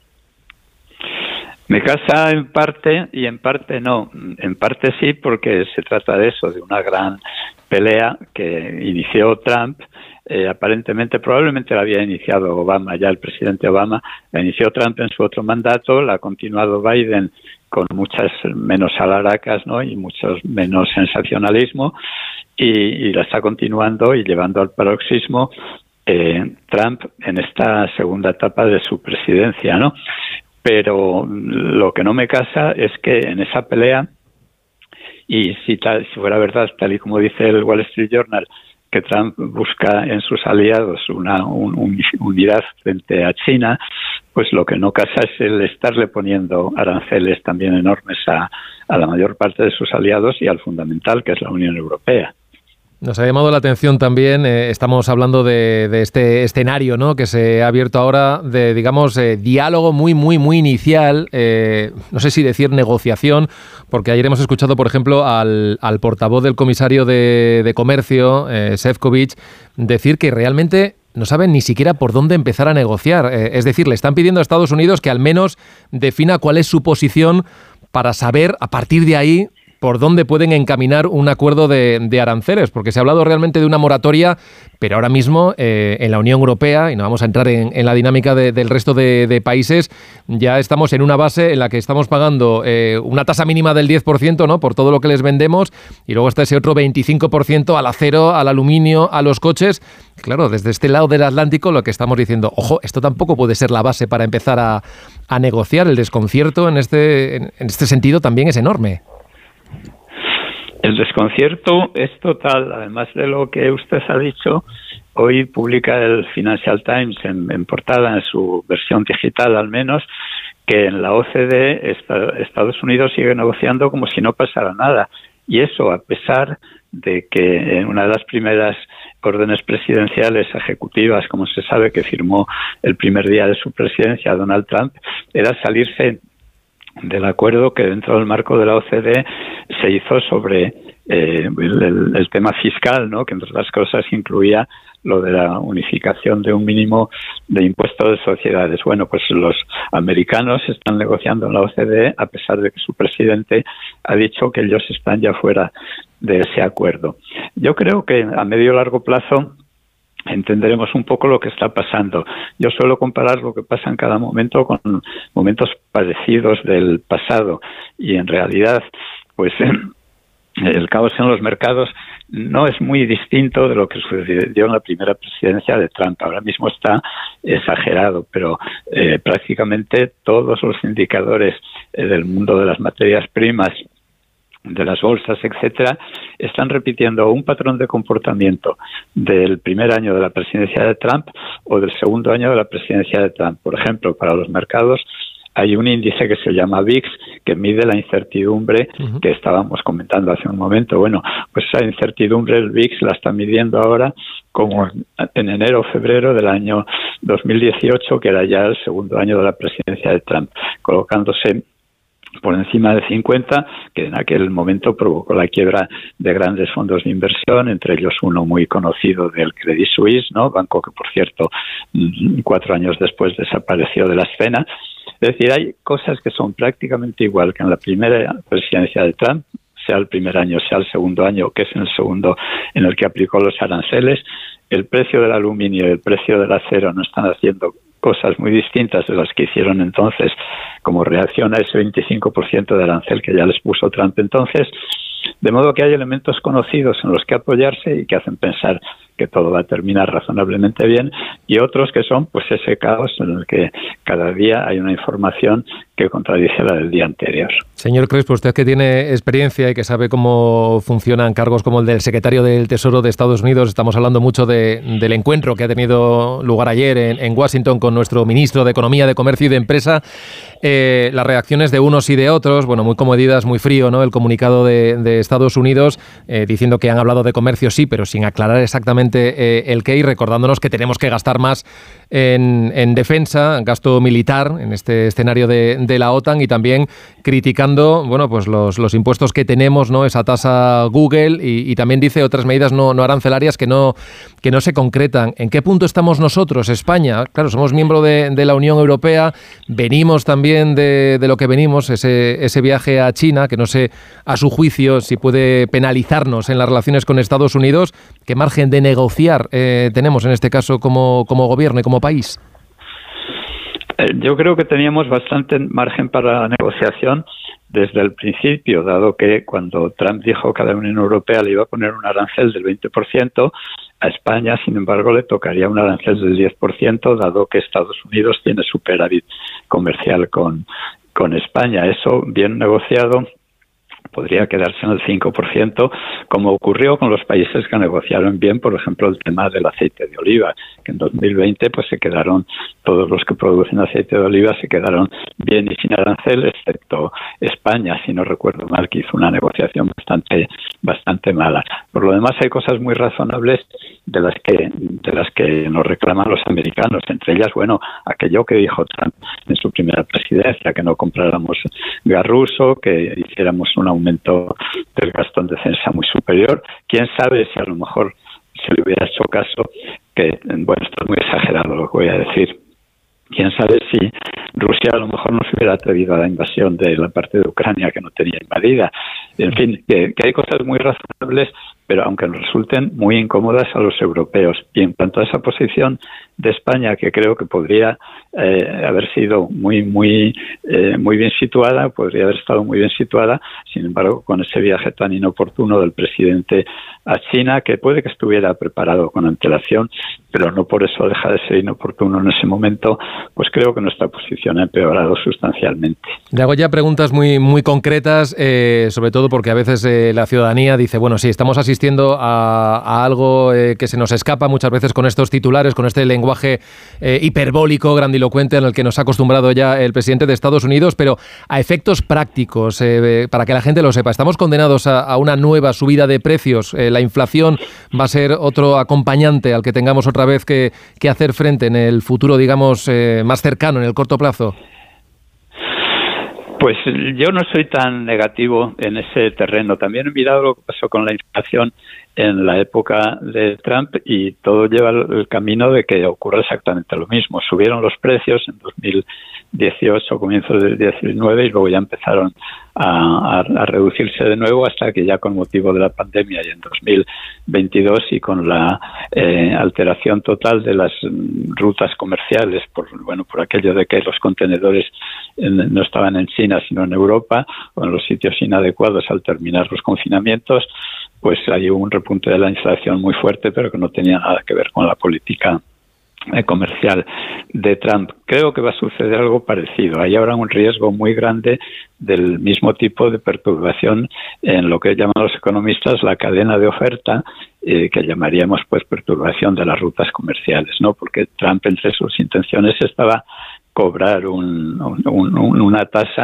Me casa en parte y en parte no. En parte sí, porque se trata de eso, de una gran pelea que inició Trump. Aparentemente, probablemente la había iniciado Obama, ya el presidente Obama, la inició Trump en su otro mandato, la ha continuado Biden con muchas menos alaracas, ¿no?, y muchos menos sensacionalismo, y la está continuando y llevando al paroxismo Trump en esta segunda etapa de su presidencia, ¿no? Pero lo que no me casa es que en esa pelea, y si fuera verdad, tal y como dice el Wall Street Journal, que Trump busca en sus aliados una unidad frente a China, pues lo que no casa es el estarle poniendo aranceles también enormes a la mayor parte de sus aliados y al fundamental, que es la Unión Europea. Nos ha llamado la atención también, estamos hablando de este escenario, ¿no?, que se ha abierto ahora de, digamos, diálogo muy inicial, no sé si decir negociación, porque ayer hemos escuchado, por ejemplo, al portavoz del comisario de Comercio, Šefčovič, decir que realmente no saben ni siquiera por dónde empezar a negociar. Es decir, le están pidiendo a Estados Unidos que al menos defina cuál es su posición para saber, a partir de ahí, por dónde pueden encaminar un acuerdo de aranceles, porque se ha hablado realmente de una moratoria, pero ahora mismo en la Unión Europea, y no vamos a entrar en la dinámica del resto de países, ya estamos en una base en la que estamos pagando una tasa mínima del 10%, ¿no?, por todo lo que les vendemos, y luego está ese otro 25% al acero, al aluminio, a los coches. Claro, desde este lado del Atlántico lo que estamos diciendo, ojo, esto tampoco puede ser la base para empezar a negociar. El desconcierto en este sentido también es enorme. El desconcierto es total. Además de lo que usted ha dicho, hoy publica el Financial Times en portada, en su versión digital al menos, que en la OCDE Estados Unidos sigue negociando como si no pasara nada. Y eso a pesar de que en una de las primeras órdenes presidenciales ejecutivas, como se sabe, que firmó el primer día de su presidencia Donald Trump, era salirse del acuerdo que dentro del marco de la OCDE se hizo sobre el tema fiscal, ¿no?, que entre otras cosas incluía lo de la unificación de un mínimo de impuesto de sociedades. Bueno, pues los americanos están negociando en la OCDE a pesar de que su presidente ha dicho que ellos están ya fuera de ese acuerdo. Yo creo que a medio y largo plazo entenderemos un poco lo que está pasando. Yo suelo comparar lo que pasa en cada momento con momentos parecidos del pasado, y en realidad pues el caos en los mercados no es muy distinto de lo que sucedió en la primera presidencia de Trump. Ahora mismo está exagerado, pero prácticamente todos los indicadores del mundo de las materias primas, de las bolsas, etcétera, están repitiendo un patrón de comportamiento del primer año de la presidencia de Trump o del segundo año de la presidencia de Trump. Por ejemplo, para los mercados hay un índice que se llama VIX, que mide la incertidumbre que estábamos comentando hace un momento. Bueno, pues esa incertidumbre el VIX la está midiendo ahora como en enero o febrero del año 2018, que era ya el segundo año de la presidencia de Trump, colocándose por encima de 50, que en aquel momento provocó la quiebra de grandes fondos de inversión, entre ellos uno muy conocido del Credit Suisse, ¿no? Banco que, por cierto, 4 años después desapareció de la escena. Es decir, hay cosas que son prácticamente igual que en la primera presidencia de Trump, sea el primer año, sea el segundo año, que es en el segundo en el que aplicó los aranceles. El precio del aluminio y el precio del acero no están haciendo cosas muy distintas de las que hicieron entonces como reacción a ese 25% de arancel que ya les puso Trump entonces, de modo que hay elementos conocidos en los que apoyarse y que hacen pensar que todo va a terminar razonablemente bien, y otros que son pues ese caos en el que cada día hay una información que contradice la del día anterior. Señor Crespo, usted que tiene experiencia y que sabe cómo funcionan cargos como el del secretario del Tesoro de Estados Unidos, estamos hablando mucho del encuentro que ha tenido lugar ayer en Washington con nuestro ministro de Economía, de Comercio y de Empresa. Las reacciones de unos y de otros, bueno, muy comedidas, muy frío, ¿no? El comunicado de Estados Unidos diciendo que han hablado de comercio, sí, pero sin aclarar exactamente el qué, y recordándonos que tenemos que gastar más en defensa, gasto militar en este escenario de la OTAN, y también criticando, bueno, pues los impuestos que tenemos, ¿no? Esa tasa Google, y también dice otras medidas no arancelarias que no se concretan. ¿En qué punto estamos nosotros, España? Claro, somos miembro de la Unión Europea, venimos también de lo que venimos, ese viaje a China, que no sé, a su juicio, si puede penalizarnos en las relaciones con Estados Unidos. ¿Qué margen de negociar tenemos en este caso como gobierno y como país? Yo creo que teníamos bastante margen para la negociación desde el principio, dado que cuando Trump dijo que a la Unión Europea le iba a poner un arancel del 20%, a España, sin embargo, le tocaría un arancel del 10%, dado que Estados Unidos tiene superávit comercial con España. Eso, bien negociado, podría quedarse en el 5%, como ocurrió con los países que negociaron bien, por ejemplo, el tema del aceite de oliva, que en 2020 pues se quedaron, todos los que producen aceite de oliva se quedaron bien y sin arancel, excepto España, si no recuerdo mal, que hizo una negociación bastante mala. Por lo demás, hay cosas muy razonables de las que nos reclaman los americanos, entre ellas, bueno, aquello que dijo Trump en su primera presidencia, que no compráramos gas ruso, que hiciéramos un aumento del gasto en defensa muy superior. Quién sabe si a lo mejor se le hubiera hecho caso, que, bueno, esto es muy exagerado lo que voy a decir, quién sabe si Rusia a lo mejor no se hubiera atrevido a la invasión de la parte de Ucrania que no tenía invadida. En fin, que hay cosas muy razonables, pero aunque nos resulten muy incómodas a los europeos. Y en cuanto a esa posición de España, que creo que podría haber sido muy bien situada, podría haber estado muy bien situada, sin embargo, con ese viaje tan inoportuno del presidente a China, que puede que estuviera preparado con antelación, pero no por eso deja de ser inoportuno en ese momento, pues creo que nuestra posición ha empeorado sustancialmente. Le hago ya preguntas muy concretas, sobre todo porque a veces la ciudadanía dice, bueno, sí, estamos asistiendo a algo que se nos escapa muchas veces con estos titulares, con este lenguaje hiperbólico, grandilocuente, en el que nos ha acostumbrado ya el presidente de Estados Unidos, pero a efectos prácticos, para que la gente lo sepa, ¿estamos condenados a una nueva subida de precios? ¿La inflación va a ser otro acompañante al que tengamos otra vez que hacer frente en el futuro, digamos, más cercano, en el corto plazo? Pues yo no soy tan negativo en ese terreno. También he mirado lo que pasó con la inflación en la época de Trump y todo lleva el camino de que ocurre exactamente lo mismo. Subieron los precios en 2018, comienzos del 19, y luego ya empezaron a reducirse de nuevo hasta que ya con motivo de la pandemia y en 2022 y con la alteración total de las rutas comerciales por aquello de que los contenedores no estaban en China sino en Europa o en los sitios inadecuados al terminar los confinamientos, pues hay un repunte de la inflación muy fuerte, pero que no tenía nada que ver con la política comercial de Trump. Creo que va a suceder algo parecido. Hay ahora un riesgo muy grande del mismo tipo de perturbación en lo que llaman los economistas la cadena de oferta, que llamaríamos pues perturbación de las rutas comerciales, ¿no? Porque Trump entre sus intenciones estaba cobrar una tasa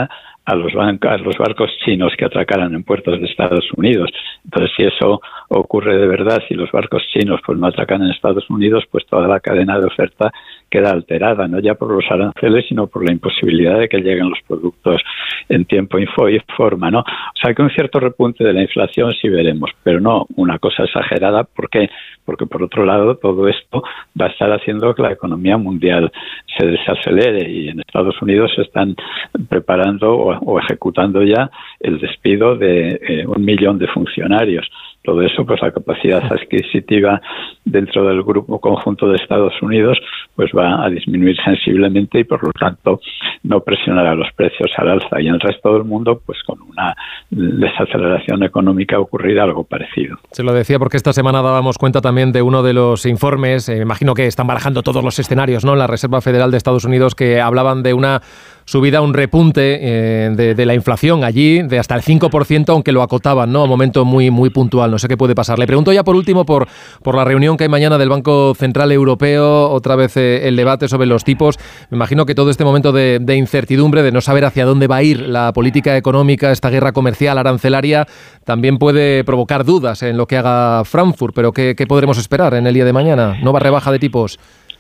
a los barcos chinos que atracaran en puertos de Estados Unidos. Entonces, si eso ocurre de verdad, si los barcos chinos pues no atracan en Estados Unidos, pues toda la cadena de oferta queda alterada, no ya por los aranceles, sino por la imposibilidad de que lleguen los productos en tiempo y forma, ¿no? O sea, que un cierto repunte de la inflación sí veremos, pero no una cosa exagerada. ¿Por qué? Porque, por otro lado, todo esto va a estar haciendo que la economía mundial se desacelere, y en Estados Unidos se están preparando o ejecutando ya el despido de 1 millón de funcionarios. Todo eso, pues la capacidad adquisitiva dentro del grupo conjunto de Estados Unidos pues va a disminuir sensiblemente y, por lo tanto, no presionará los precios al alza. Y en el resto del mundo, pues con una desaceleración económica ocurrirá algo parecido. Se lo decía porque esta semana dábamos cuenta también de uno de los informes, me imagino que están barajando todos los escenarios, ¿no?, en la Reserva Federal de Estados Unidos, que hablaban de una subida, un repunte de la inflación allí de hasta el 5%, aunque lo acotaban, ¿no?, a un momento muy, muy puntual. No sé qué puede pasar. Le pregunto ya por último por la reunión que hay mañana del Banco Central Europeo, otra vez el debate sobre los tipos. Me imagino que todo este momento de incertidumbre, de no saber hacia dónde va a ir la política económica, esta guerra comercial, arancelaria, también puede provocar dudas en lo que haga Frankfurt. Pero ¿qué podremos esperar en el día de mañana? ¿Nueva rebaja de tipos?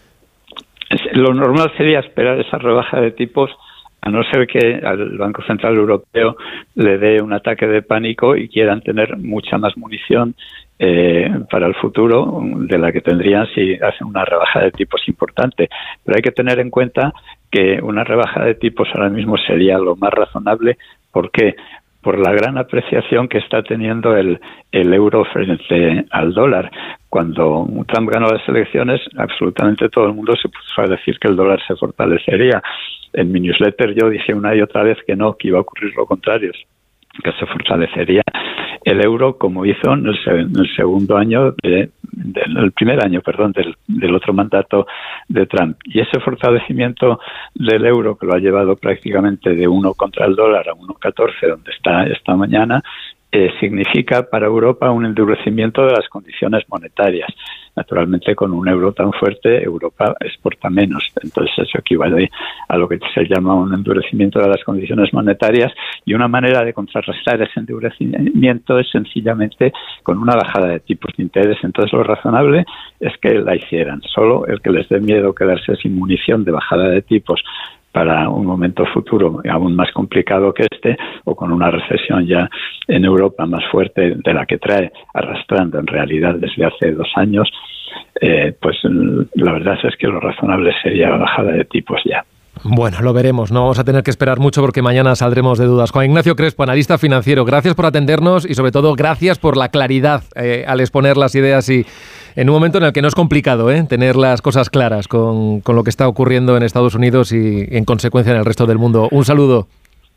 Lo normal sería esperar esa rebaja de tipos, a no ser que al Banco Central Europeo le dé un ataque de pánico y quieran tener mucha más munición para el futuro de la que tendrían si hacen una rebaja de tipos importante. Pero hay que tener en cuenta que una rebaja de tipos ahora mismo sería lo más razonable. ¿Por qué? Por la gran apreciación que está teniendo el euro frente al dólar. Cuando Trump ganó las elecciones, absolutamente todo el mundo se puso a decir que el dólar se fortalecería. En mi newsletter yo dije una y otra vez que no, que iba a ocurrir lo contrario, que se fortalecería el euro, como hizo en el segundo año el primer año, del otro mandato de Trump. Y ese fortalecimiento del euro, que lo ha llevado prácticamente de 1 contra el dólar a 1,14, donde está esta mañana, significa para Europa un endurecimiento de las condiciones monetarias. Naturalmente, con un euro tan fuerte, Europa exporta menos. Entonces, eso equivale a lo que se llama un endurecimiento de las condiciones monetarias, y una manera de contrarrestar ese endurecimiento es sencillamente con una bajada de tipos de interés. Entonces, lo razonable es que la hicieran. Solo el que les dé miedo quedarse sin munición de bajada de tipos para un momento futuro aún más complicado que este, o con una recesión ya en Europa más fuerte de la que trae arrastrando en realidad desde hace 2 años, pues la verdad es que lo razonable sería la bajada de tipos ya. Bueno, lo veremos, no vamos a tener que esperar mucho porque mañana saldremos de dudas. Juan Ignacio Crespo, analista financiero, gracias por atendernos y sobre todo gracias por la claridad al exponer las ideas, y en un momento en el que no es complicado tener las cosas claras con lo que está ocurriendo en Estados Unidos y en consecuencia en el resto del mundo. Un saludo.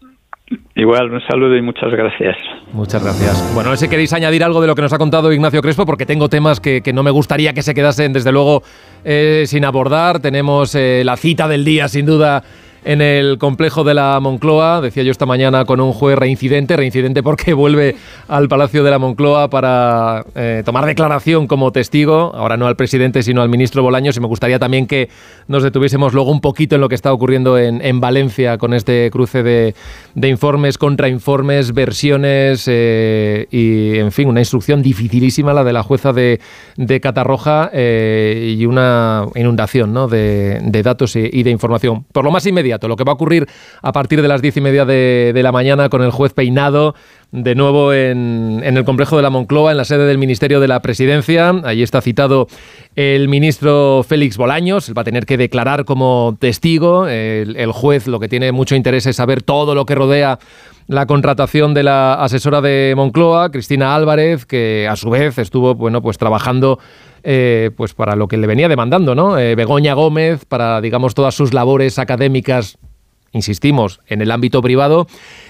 Igual, un saludo y muchas gracias. Muchas gracias. Bueno, no sé si queréis añadir algo de lo que nos ha contado Ignacio Crespo, porque tengo temas que no me gustaría que se quedasen, desde luego, sin abordar. Tenemos la cita del día, sin duda, en el complejo de la Moncloa. Decía yo esta mañana con un juez reincidente porque vuelve al Palacio de la Moncloa para tomar declaración como testigo, ahora no al presidente sino al ministro Bolaños, y me gustaría también que nos detuviésemos luego un poquito en lo que está ocurriendo en Valencia con este cruce de informes, contrainformes, versiones y, en fin, una instrucción dificilísima, la de la jueza de Catarroja, y una inundación, ¿no?, de datos y de información. Por lo más inmediato, lo que va a ocurrir a partir de las 10:30 de la mañana con el juez Peinado, de nuevo en el complejo de la Moncloa, en la sede del Ministerio de la Presidencia. Allí está citado el ministro Félix Bolaños. Él va a tener que declarar como testigo. El juez lo que tiene mucho interés es saber todo lo que rodea la contratación de la asesora de Moncloa, Cristina Álvarez, que a su vez estuvo trabajando pues para lo que le venía demandando, ¿no? Begoña Gómez, para, digamos, todas sus labores académicas, insistimos, en el ámbito privado.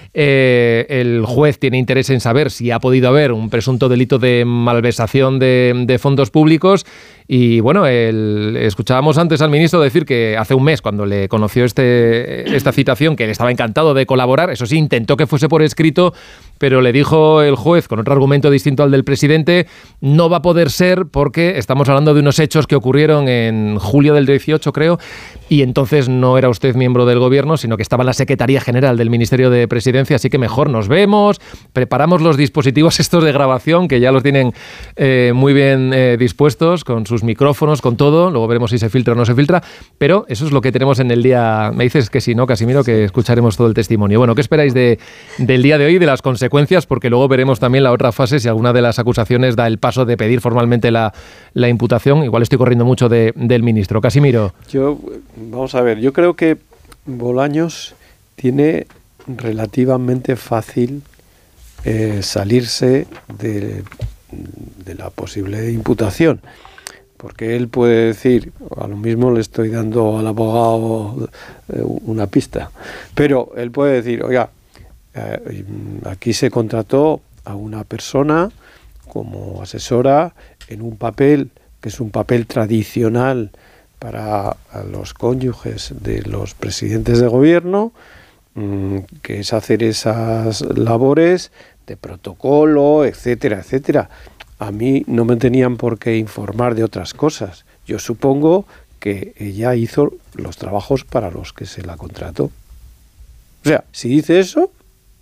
El juez tiene interés en saber si ha podido haber un presunto delito de malversación de fondos públicos, Y bueno, escuchábamos antes al ministro decir que hace un mes, cuando le conoció esta citación, que él estaba encantado de colaborar. Eso sí, intentó que fuese por escrito, pero le dijo el juez, con otro argumento distinto al del presidente, no va a poder ser porque estamos hablando de unos hechos que ocurrieron en julio del 18, creo, y entonces no era usted miembro del gobierno, sino que estaba en la Secretaría General del Ministerio de Presidencia, así que mejor nos vemos, preparamos los dispositivos estos de grabación, que ya los tienen muy bien dispuestos, con sus micrófonos, con todo, luego veremos si se filtra o no se filtra, pero eso es lo que tenemos en el día. Me dices que si no, Casimiro, que escucharemos todo el testimonio. Bueno, ¿qué esperáis del día de hoy, de las consecuencias? Porque luego veremos también la otra fase, si alguna de las acusaciones da el paso de pedir formalmente la imputación. Igual estoy corriendo mucho del ministro. Casimiro. Vamos a ver, yo creo que Bolaños tiene relativamente fácil salirse de la posible imputación, porque él puede decir, a lo mismo le estoy dando al abogado una pista, pero él puede decir, oiga, aquí se contrató a una persona como asesora en un papel que es un papel tradicional para los cónyuges de los presidentes de gobierno, que es hacer esas labores de protocolo, etcétera, etcétera. A mí no me tenían por qué informar de otras cosas. Yo supongo que ella hizo los trabajos para los que se la contrató. O sea, si dice eso,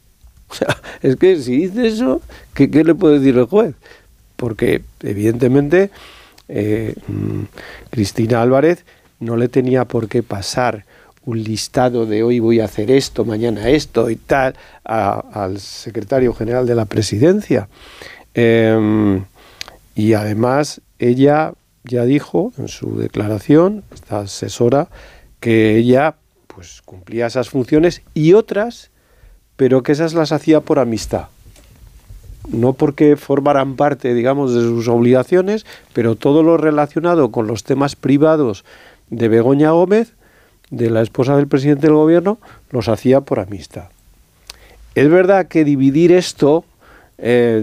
¿qué le puede decir el juez? Porque evidentemente Cristina Álvarez no le tenía por qué pasar un listado de hoy voy a hacer esto, mañana esto y tal al secretario general de la Presidencia. Y además ella ya dijo en su declaración, esta asesora, que ella pues cumplía esas funciones y otras, pero que esas las hacía por amistad. No porque formaran parte, digamos, de sus obligaciones, pero todo lo relacionado con los temas privados de Begoña Gómez, de la esposa del presidente del gobierno, los hacía por amistad. Es verdad que dividir esto es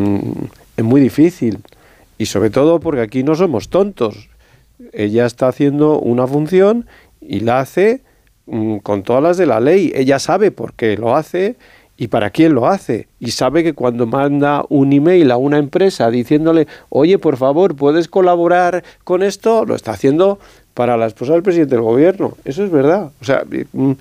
muy difícil, y sobre todo porque aquí no somos tontos. Ella está haciendo una función y la hace con todas las de la ley. Ella sabe por qué lo hace y para quién lo hace. Y sabe que cuando manda un email a una empresa diciéndole, oye, por favor, ¿puedes colaborar con esto? Lo está haciendo para la esposa del presidente del gobierno. Eso es verdad. O sea,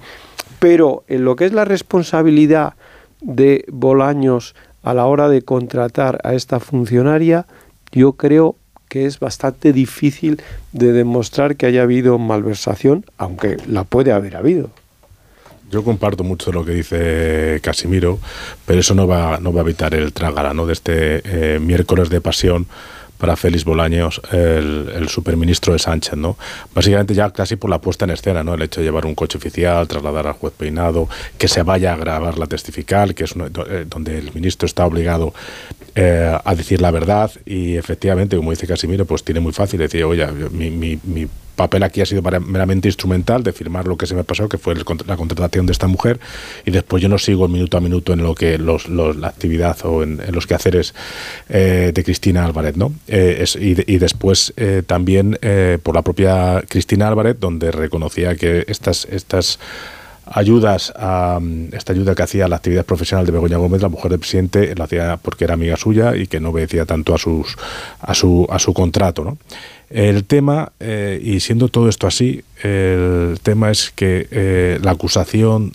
pero en lo que es la responsabilidad de Bolaños a la hora de contratar a esta funcionaria, yo creo que es bastante difícil de demostrar que haya habido malversación, aunque la puede haber habido. Yo comparto mucho de lo que dice Casimiro, pero eso no va a evitar el trágala, ¿no?, de este miércoles de pasión para Félix Bolaños, el superministro de Sánchez, ¿no? Básicamente ya casi por la puesta en escena, ¿no? El hecho de llevar un coche oficial, trasladar al juez Peinado, que se vaya a grabar la testifical, que es donde el ministro está obligado a decir la verdad, y efectivamente, como dice Casimiro, pues tiene muy fácil decir, oye, mi papel aquí ha sido meramente instrumental de firmar lo que se me pasó, que fue la contratación de esta mujer, y después yo no sigo minuto a minuto en lo que la actividad o en los quehaceres de Cristina Álvarez, ¿no? Y después también por la propia Cristina Álvarez, donde reconocía que estas ayudas, esta ayuda que hacía a la actividad profesional de Begoña Gómez, la mujer del presidente, lo hacía porque era amiga suya y que no obedecía tanto a su contrato, ¿no? El tema, y siendo todo esto así, el tema es que la acusación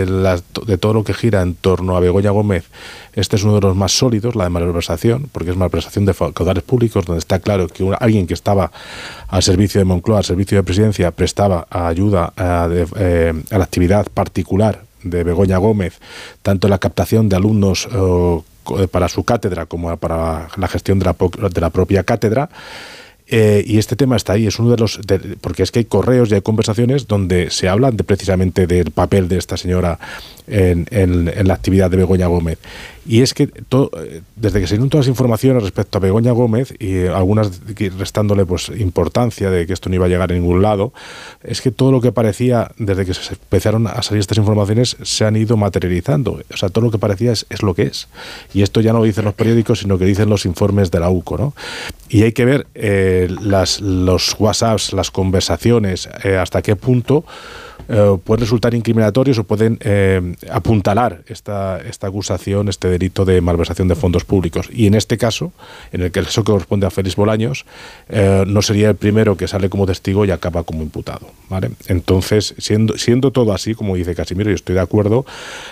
de todo lo que gira en torno a Begoña Gómez, este es uno de los más sólidos, la de malversación, porque es malversación de caudales públicos, donde está claro que alguien que estaba al servicio de Moncloa, al servicio de Presidencia, prestaba ayuda a la actividad particular de Begoña Gómez, tanto en la captación de alumnos para su cátedra como para la gestión de la propia cátedra. Y este tema está ahí, es uno de los... porque es que hay correos y hay conversaciones donde se habla precisamente del papel de esta señora en la actividad de Begoña Gómez. Y es que desde que se dieron todas las informaciones respecto a Begoña Gómez, y algunas restándole pues importancia de que esto no iba a llegar a ningún lado, es que todo lo que parecía, desde que se empezaron a salir estas informaciones, se han ido materializando. O sea, todo lo que parecía es lo que es. Y esto ya no lo dicen los periódicos, sino que dicen los informes de la UCO, ¿no? Y hay que ver los WhatsApps, las conversaciones, hasta qué punto pueden resultar incriminatorios o pueden apuntalar esta acusación, este delito de malversación de fondos públicos. Y en este caso, en el que eso corresponde a Félix Bolaños, no sería el primero que sale como testigo y acaba como imputado, ¿vale? Entonces, siendo todo así, como dice Casimiro, y estoy de acuerdo,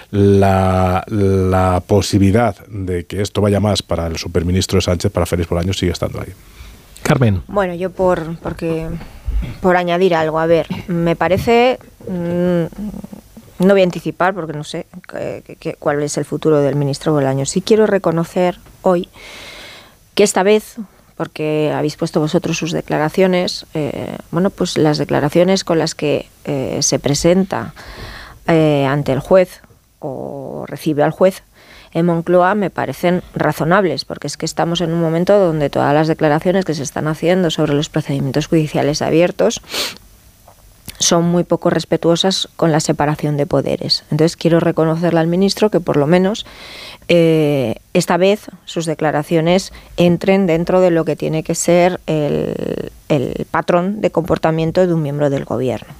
la posibilidad de que esto vaya más para el superministro de Sánchez, para Félix Bolaños, sigue estando ahí. Carmen. Bueno, yo por añadir algo, a ver, me parece, no voy a anticipar porque no sé cuál es el futuro del ministro Bolaños. Sí quiero reconocer hoy que esta vez, porque habéis puesto vosotros sus declaraciones, pues las declaraciones con las que se presenta ante el juez o recibe al juez en Moncloa me parecen razonables, porque es que estamos en un momento donde todas las declaraciones que se están haciendo sobre los procedimientos judiciales abiertos son muy poco respetuosas con la separación de poderes. Entonces quiero reconocerle al ministro que por lo menos esta vez sus declaraciones entren dentro de lo que tiene que ser el patrón de comportamiento de un miembro del gobierno.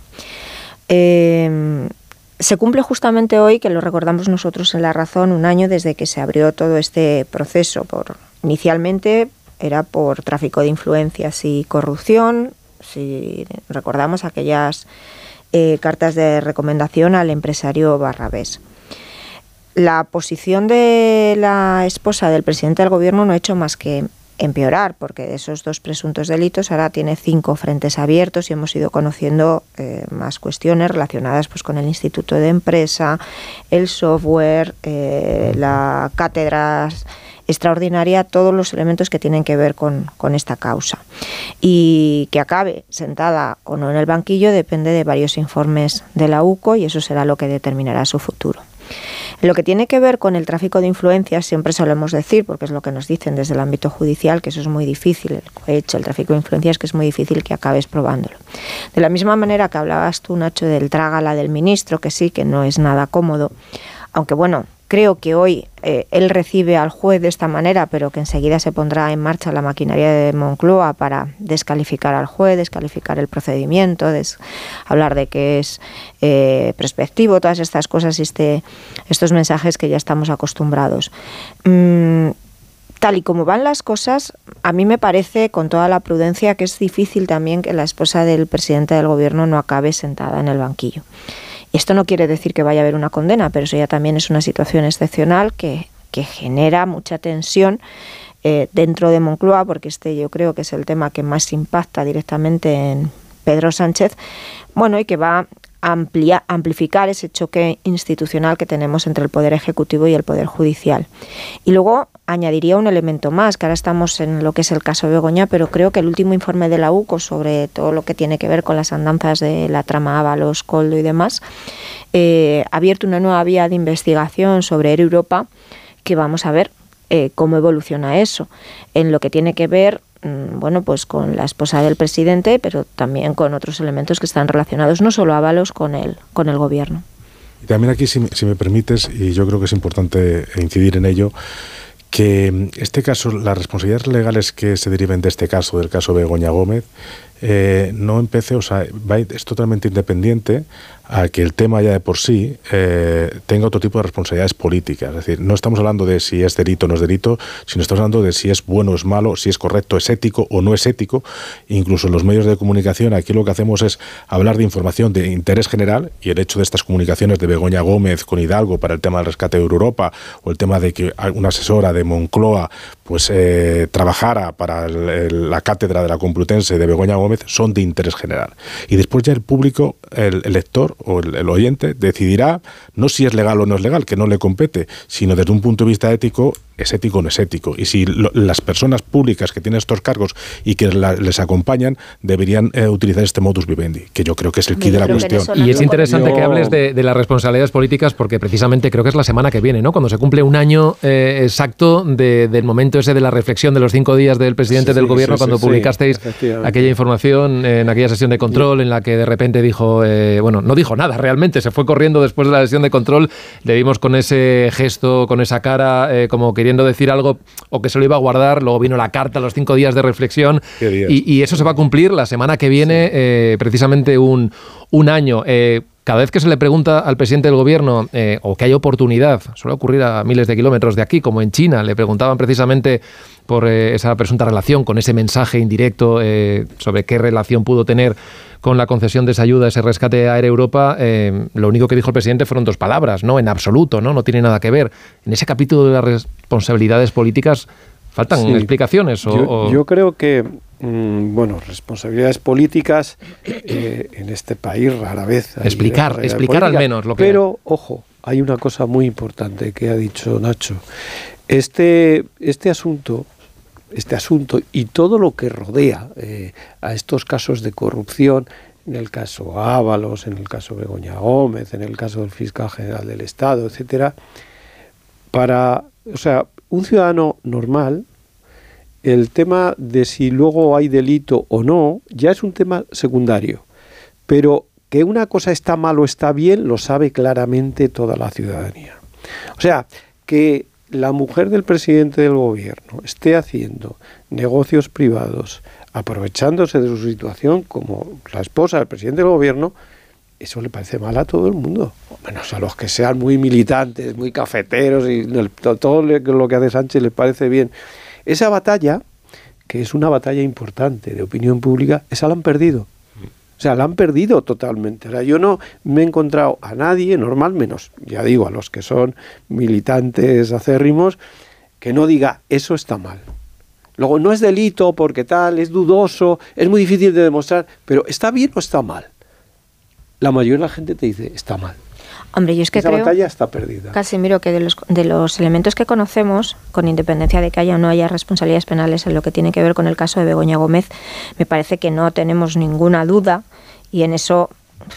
Se cumple justamente hoy, que lo recordamos nosotros en La Razón, un año desde que se abrió todo este proceso. Inicialmente era por tráfico de influencias y corrupción, si recordamos aquellas cartas de recomendación al empresario Barrabés. La posición de la esposa del presidente del gobierno no ha hecho más que empeorar, porque de esos 2 presuntos delitos ahora tiene 5 frentes abiertos y hemos ido conociendo más cuestiones relacionadas pues con el Instituto de Empresa, el software, la cátedra extraordinaria, todos los elementos que tienen que ver con esta causa. Y que acabe sentada o no en el banquillo depende de varios informes de la UCO y eso será lo que determinará su futuro. Lo que tiene que ver con el tráfico de influencias, siempre solemos decir, porque es lo que nos dicen desde el ámbito judicial, que eso es muy difícil, el tráfico de influencias, que es muy difícil que acabes probándolo. De la misma manera que hablabas tú, Nacho, del trágala del ministro, que sí, que no es nada cómodo, aunque bueno, creo que hoy él recibe al juez de esta manera, pero que enseguida se pondrá en marcha la maquinaria de Moncloa para descalificar al juez, descalificar el procedimiento, hablar de que es prospectivo, todas estas cosas y estos mensajes que ya estamos acostumbrados. Tal y como van las cosas, a mí me parece, con toda la prudencia, que es difícil también que la esposa del presidente del gobierno no acabe sentada en el banquillo. Esto no quiere decir que vaya a haber una condena, pero eso ya también es una situación excepcional que genera mucha tensión dentro de Moncloa, porque yo creo que es el tema que más impacta directamente en Pedro Sánchez, y que va a amplificar ese choque institucional que tenemos entre el Poder Ejecutivo y el Poder Judicial. Y luego añadiría un elemento más, que ahora estamos en lo que es el caso Begoña, pero creo que el último informe de la UCO sobre todo lo que tiene que ver con las andanzas de la trama Ábalos, Koldo y demás, ha abierto una nueva vía de investigación sobre Air Europa, que vamos a ver cómo evoluciona eso, en lo que tiene que ver pues con la esposa del presidente, pero también con otros elementos que están relacionados, no solo Ábalos, con el gobierno. Y también aquí, si me permites, y yo creo que es importante incidir en ello, que este caso, las responsabilidades legales que se deriven de este caso, del caso Begoña Gómez, no empece, es totalmente independiente a que el tema ya de por sí tenga otro tipo de responsabilidades políticas. Es decir, no estamos hablando de si es delito o no es delito, sino estamos hablando de si es bueno o es malo, si es correcto, es ético o no es ético. Incluso en los medios de comunicación aquí lo que hacemos es hablar de información de interés general, y el hecho de estas comunicaciones de Begoña Gómez con Hidalgo para el tema del rescate de Europa, o el tema de que una asesora de Moncloa pues trabajara para la cátedra de la Complutense de Begoña Gómez, son de interés general. Y después ya el público, el lector o el oyente decidirá no si es legal o no es legal, que no le compete, sino desde un punto de vista ético es ético o no es ético. Y si las personas públicas que tienen estos cargos y que les acompañan deberían utilizar este modus vivendi, que yo creo que es el quid de la cuestión. Y es interesante que hables de las responsabilidades políticas, porque precisamente creo que es la semana que viene, ¿no? Cuando se cumple un año exacto del momento ese de la reflexión de los 5 días del presidente del gobierno, cuando publicasteis aquella información en aquella sesión de control en la que de repente dijo, no dijo nada realmente, se fue corriendo después de la sesión de control, le vimos con ese gesto, con esa cara, como queriendo decir algo o que se lo iba a guardar. Luego vino la carta, los 5 días de reflexión, y eso se va a cumplir la semana que viene, precisamente un año. Cada vez que se le pregunta al presidente del gobierno o que hay oportunidad, suele ocurrir a miles de kilómetros de aquí, como en China, le preguntaban precisamente por esa presunta relación con ese mensaje indirecto sobre qué relación pudo tener con la concesión de esa ayuda, ese rescate a Air Europa. Lo único que dijo el presidente fueron 2 palabras, no, en absoluto, no tiene nada que ver. En ese capítulo de las responsabilidades políticas faltan explicaciones. Yo creo que responsabilidades políticas en este país rara vez. Explicar al menos lo que... Pero, ojo, hay una cosa muy importante que ha dicho Nacho. Este asunto y todo lo que rodea a estos casos de corrupción, en el caso Ábalos, en el caso Begoña Gómez, en el caso del fiscal general del Estado, etcétera, un ciudadano normal, el tema de si luego hay delito o no ya es un tema secundario, pero que una cosa está mal o está bien lo sabe claramente toda la ciudadanía. O sea, que la mujer del presidente del gobierno esté haciendo negocios privados, aprovechándose de su situación como la esposa del presidente del gobierno, eso le parece mal a todo el mundo. Menos a los que sean muy militantes, muy cafeteros, y todo lo que hace Sánchez les parece bien. Esa batalla, que es una batalla importante de opinión pública, esa la han perdido. O sea, la han perdido totalmente. O sea, yo no me he encontrado a nadie normal, menos, ya digo, a los que son militantes acérrimos, que no diga, eso está mal. Luego, no es delito porque tal, es dudoso, es muy difícil de demostrar, pero ¿está bien o está mal? La mayoría de la gente te dice, está mal. Hombre, yo es que esa creo, batalla está perdida. Casimiro, que de los elementos que conocemos, con independencia de que haya o no haya responsabilidades penales en lo que tiene que ver con el caso de Begoña Gómez, me parece que no tenemos ninguna duda, y en eso,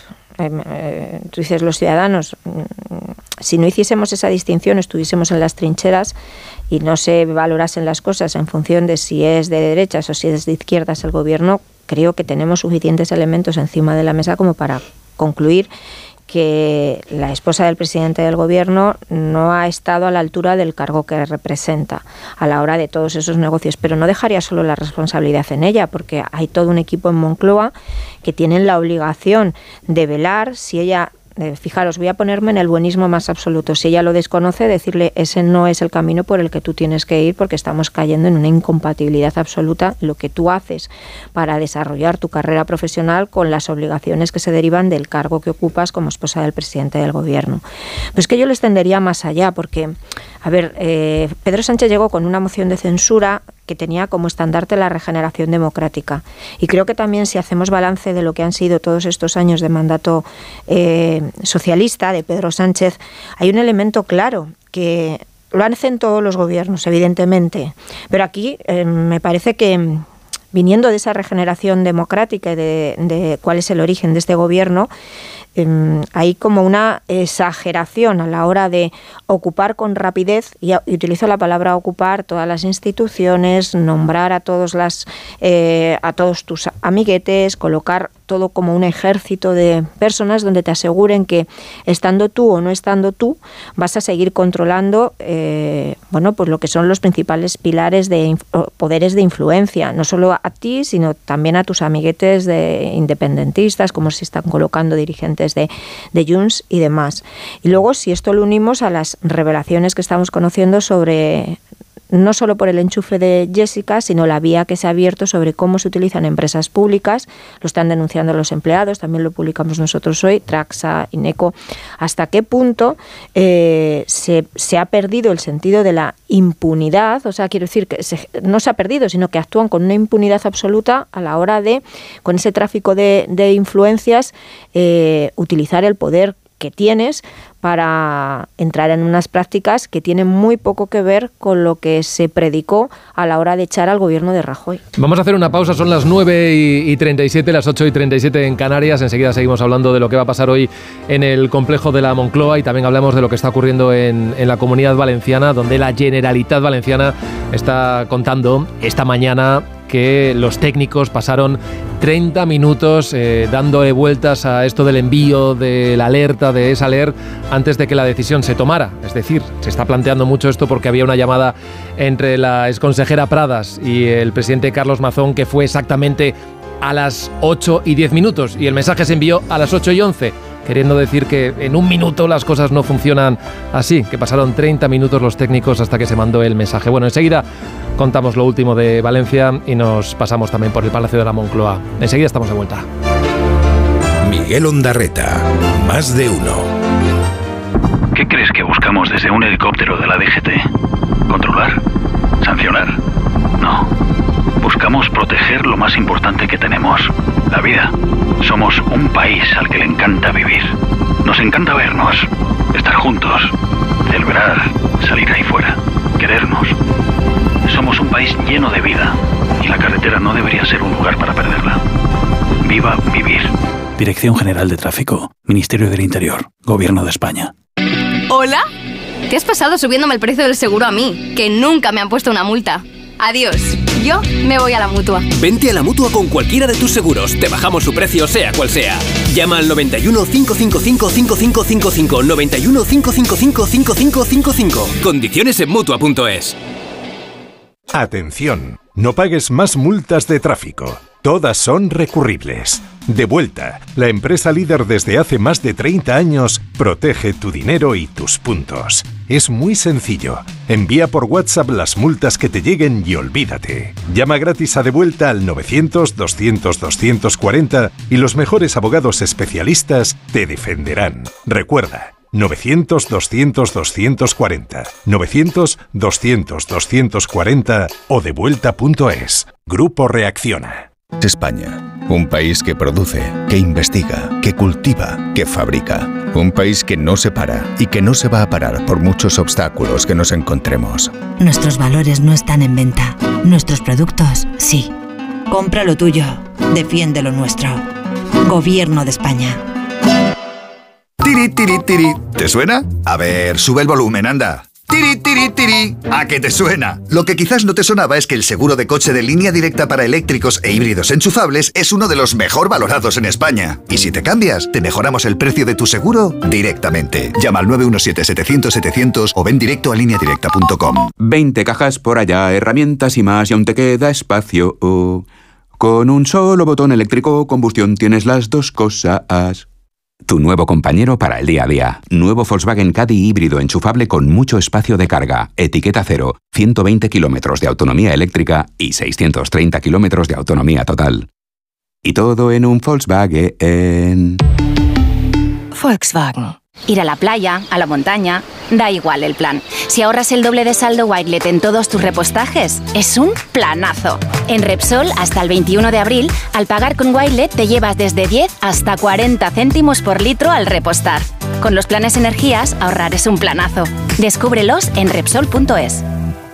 tú dices, los ciudadanos, si no hiciésemos esa distinción, estuviésemos en las trincheras y no se valorasen las cosas en función de si es de derechas o si es de izquierdas el gobierno, creo que tenemos suficientes elementos encima de la mesa como para concluir que la esposa del presidente del gobierno no ha estado a la altura del cargo que representa a la hora de todos esos negocios, pero no dejaría solo la responsabilidad en ella, porque hay todo un equipo en Moncloa que tienen la obligación de velar si ella... Fijaros, voy a ponerme en el buenismo más absoluto. Si ella lo desconoce, decirle, ese no es el camino por el que tú tienes que ir, porque estamos cayendo en una incompatibilidad absoluta lo que tú haces para desarrollar tu carrera profesional con las obligaciones que se derivan del cargo que ocupas como esposa del presidente del gobierno. Pues que yo les tendería más allá, porque, a ver, Pedro Sánchez llegó con una moción de censura que tenía como estandarte la regeneración democrática. Y creo que también, si hacemos balance de lo que han sido todos estos años de mandato socialista de Pedro Sánchez, hay un elemento claro que lo hacen todos los gobiernos, evidentemente, pero aquí me parece que, viniendo de esa regeneración democrática y de cuál es el origen de este gobierno, hay como una exageración a la hora de ocupar con rapidez, y utilizo la palabra ocupar, todas las instituciones, nombrar a todos tus amiguetes, colocar todo como un ejército de personas donde te aseguren que, estando tú o no estando tú, vas a seguir controlando pues lo que son los principales pilares de poderes de influencia, no solo a ti, sino también a tus amiguetes de independentistas, como se están colocando dirigentes de Junts y demás. Y luego, si esto lo unimos a las revelaciones que estamos conociendo sobre, no solo por el enchufe de Jessica, sino la vía que se ha abierto sobre cómo se utilizan empresas públicas, lo están denunciando los empleados, también lo publicamos nosotros hoy, Traxa, Ineco, hasta qué punto se ha perdido el sentido de la impunidad. O sea, quiero decir que no se ha perdido, sino que actúan con una impunidad absoluta a la hora de, con ese tráfico de influencias, utilizar el poder que tienes para entrar en unas prácticas que tienen muy poco que ver con lo que se predicó a la hora de echar al gobierno de Rajoy. Vamos a hacer una pausa, son las 9:37, las 8:37 en Canarias. Enseguida seguimos hablando de lo que va a pasar hoy en el complejo de la Moncloa y también hablamos de lo que está ocurriendo en la Comunidad Valenciana, donde la Generalitat Valenciana está contando esta mañana que los técnicos pasaron 30 minutos dándole vueltas a esto del envío de la alerta de Esaler antes de que la decisión se tomara. Es decir, se está planteando mucho esto porque había una llamada entre la exconsejera Pradas y el presidente Carlos Mazón que fue exactamente a las 8:10 y el mensaje se envió a las 8:11, queriendo decir que en un minuto las cosas no funcionan así, que pasaron 30 minutos los técnicos hasta que se mandó el mensaje. Bueno, enseguida contamos lo último de Valencia y nos pasamos también por el Palacio de la Moncloa. Enseguida estamos de vuelta. Miguel Ondarreta, más de uno. ¿Qué crees que buscamos desde un helicóptero de la DGT? ¿Controlar? ¿Sancionar? No. Buscamos proteger lo más importante que tenemos, la vida. Somos un país al que le encanta vivir. Nos encanta vernos, estar juntos, celebrar, salir ahí fuera, querernos. Somos un país lleno de vida y la carretera no debería ser un lugar para perderla. Viva vivir. Dirección General de Tráfico, Ministerio del Interior, Gobierno de España. ¿Hola? ¿Qué has pasado subiéndome el precio del seguro a mí? Que nunca me han puesto una multa. Adiós. Yo me voy a la Mutua. Vente a la Mutua con cualquiera de tus seguros. Te bajamos su precio, sea cual sea. Llama al 91 555 5555. 91 555 5555. Condiciones en Mutua.es. Atención, no pagues más multas de tráfico. Todas son recurribles. Devuelta, la empresa líder desde hace más de 30 años, protege tu dinero y tus puntos. Es muy sencillo. Envía por WhatsApp las multas que te lleguen y olvídate. Llama gratis a Devuelta al 900-200-240 y los mejores abogados especialistas te defenderán. Recuerda, 900-200-240, 900-200-240 o devuelta.es. Grupo Reacciona. España, un país que produce, que investiga, que cultiva, que fabrica. Un país que no se para y que no se va a parar por muchos obstáculos que nos encontremos. Nuestros valores no están en venta. Nuestros productos, sí. Compra lo tuyo. Defiende lo nuestro. Gobierno de España. Tiri, tiri, tiri. ¿Te suena? A ver, sube el volumen, anda. Tiri, tiri, tiri. ¿A qué te suena? Lo que quizás no te sonaba es que el seguro de coche de Línea Directa para eléctricos e híbridos enchufables es uno de los mejor valorados en España. Y si te cambias, te mejoramos el precio de tu seguro directamente. Llama al 917-700-700 o ven directo a lineadirecta.com. 20 cajas por allá, herramientas y más, y aún te queda espacio. Con un solo botón eléctrico combustión tienes las dos cosas. Tu nuevo compañero para el día a día. Nuevo Volkswagen Caddy híbrido enchufable con mucho espacio de carga. Etiqueta cero. 120 kilómetros de autonomía eléctrica y 630 kilómetros de autonomía total. Y todo en un Volkswagen. Volkswagen. Ir a la playa, a la montaña, da igual el plan. Si ahorras el doble de saldo Wirelet en todos tus repostajes, es un planazo. En Repsol, hasta el 21 de abril, al pagar con Wirelet te llevas desde 10 hasta 40 céntimos por litro al repostar. Con los planes energías, ahorrar es un planazo. Descúbrelos en Repsol.es.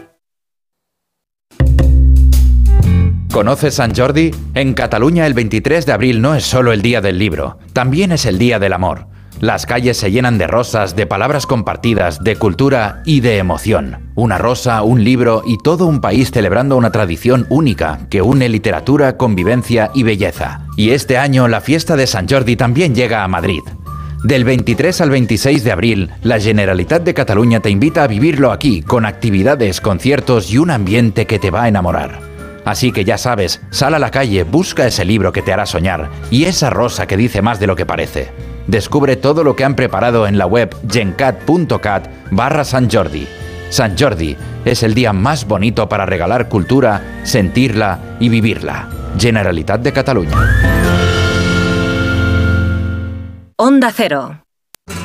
¿Conoces Sant Jordi? En Cataluña el 23 de abril no es solo el día del libro, también es el día del amor. Las calles se llenan de rosas, de palabras compartidas, de cultura y de emoción. Una rosa, un libro y todo un país celebrando una tradición única que une literatura, convivencia y belleza. Y este año la fiesta de Sant Jordi también llega a Madrid. Del 23 al 26 de abril, la Generalitat de Cataluña te invita a vivirlo aquí, con actividades, conciertos y un ambiente que te va a enamorar. Así que ya sabes, sal a la calle, busca ese libro que te hará soñar y esa rosa que dice más de lo que parece. Descubre todo lo que han preparado en la web gencat.cat/Sant Jordi. Sant Jordi es el día más bonito para regalar cultura, sentirla y vivirla. Generalitat de Cataluña. Onda Cero.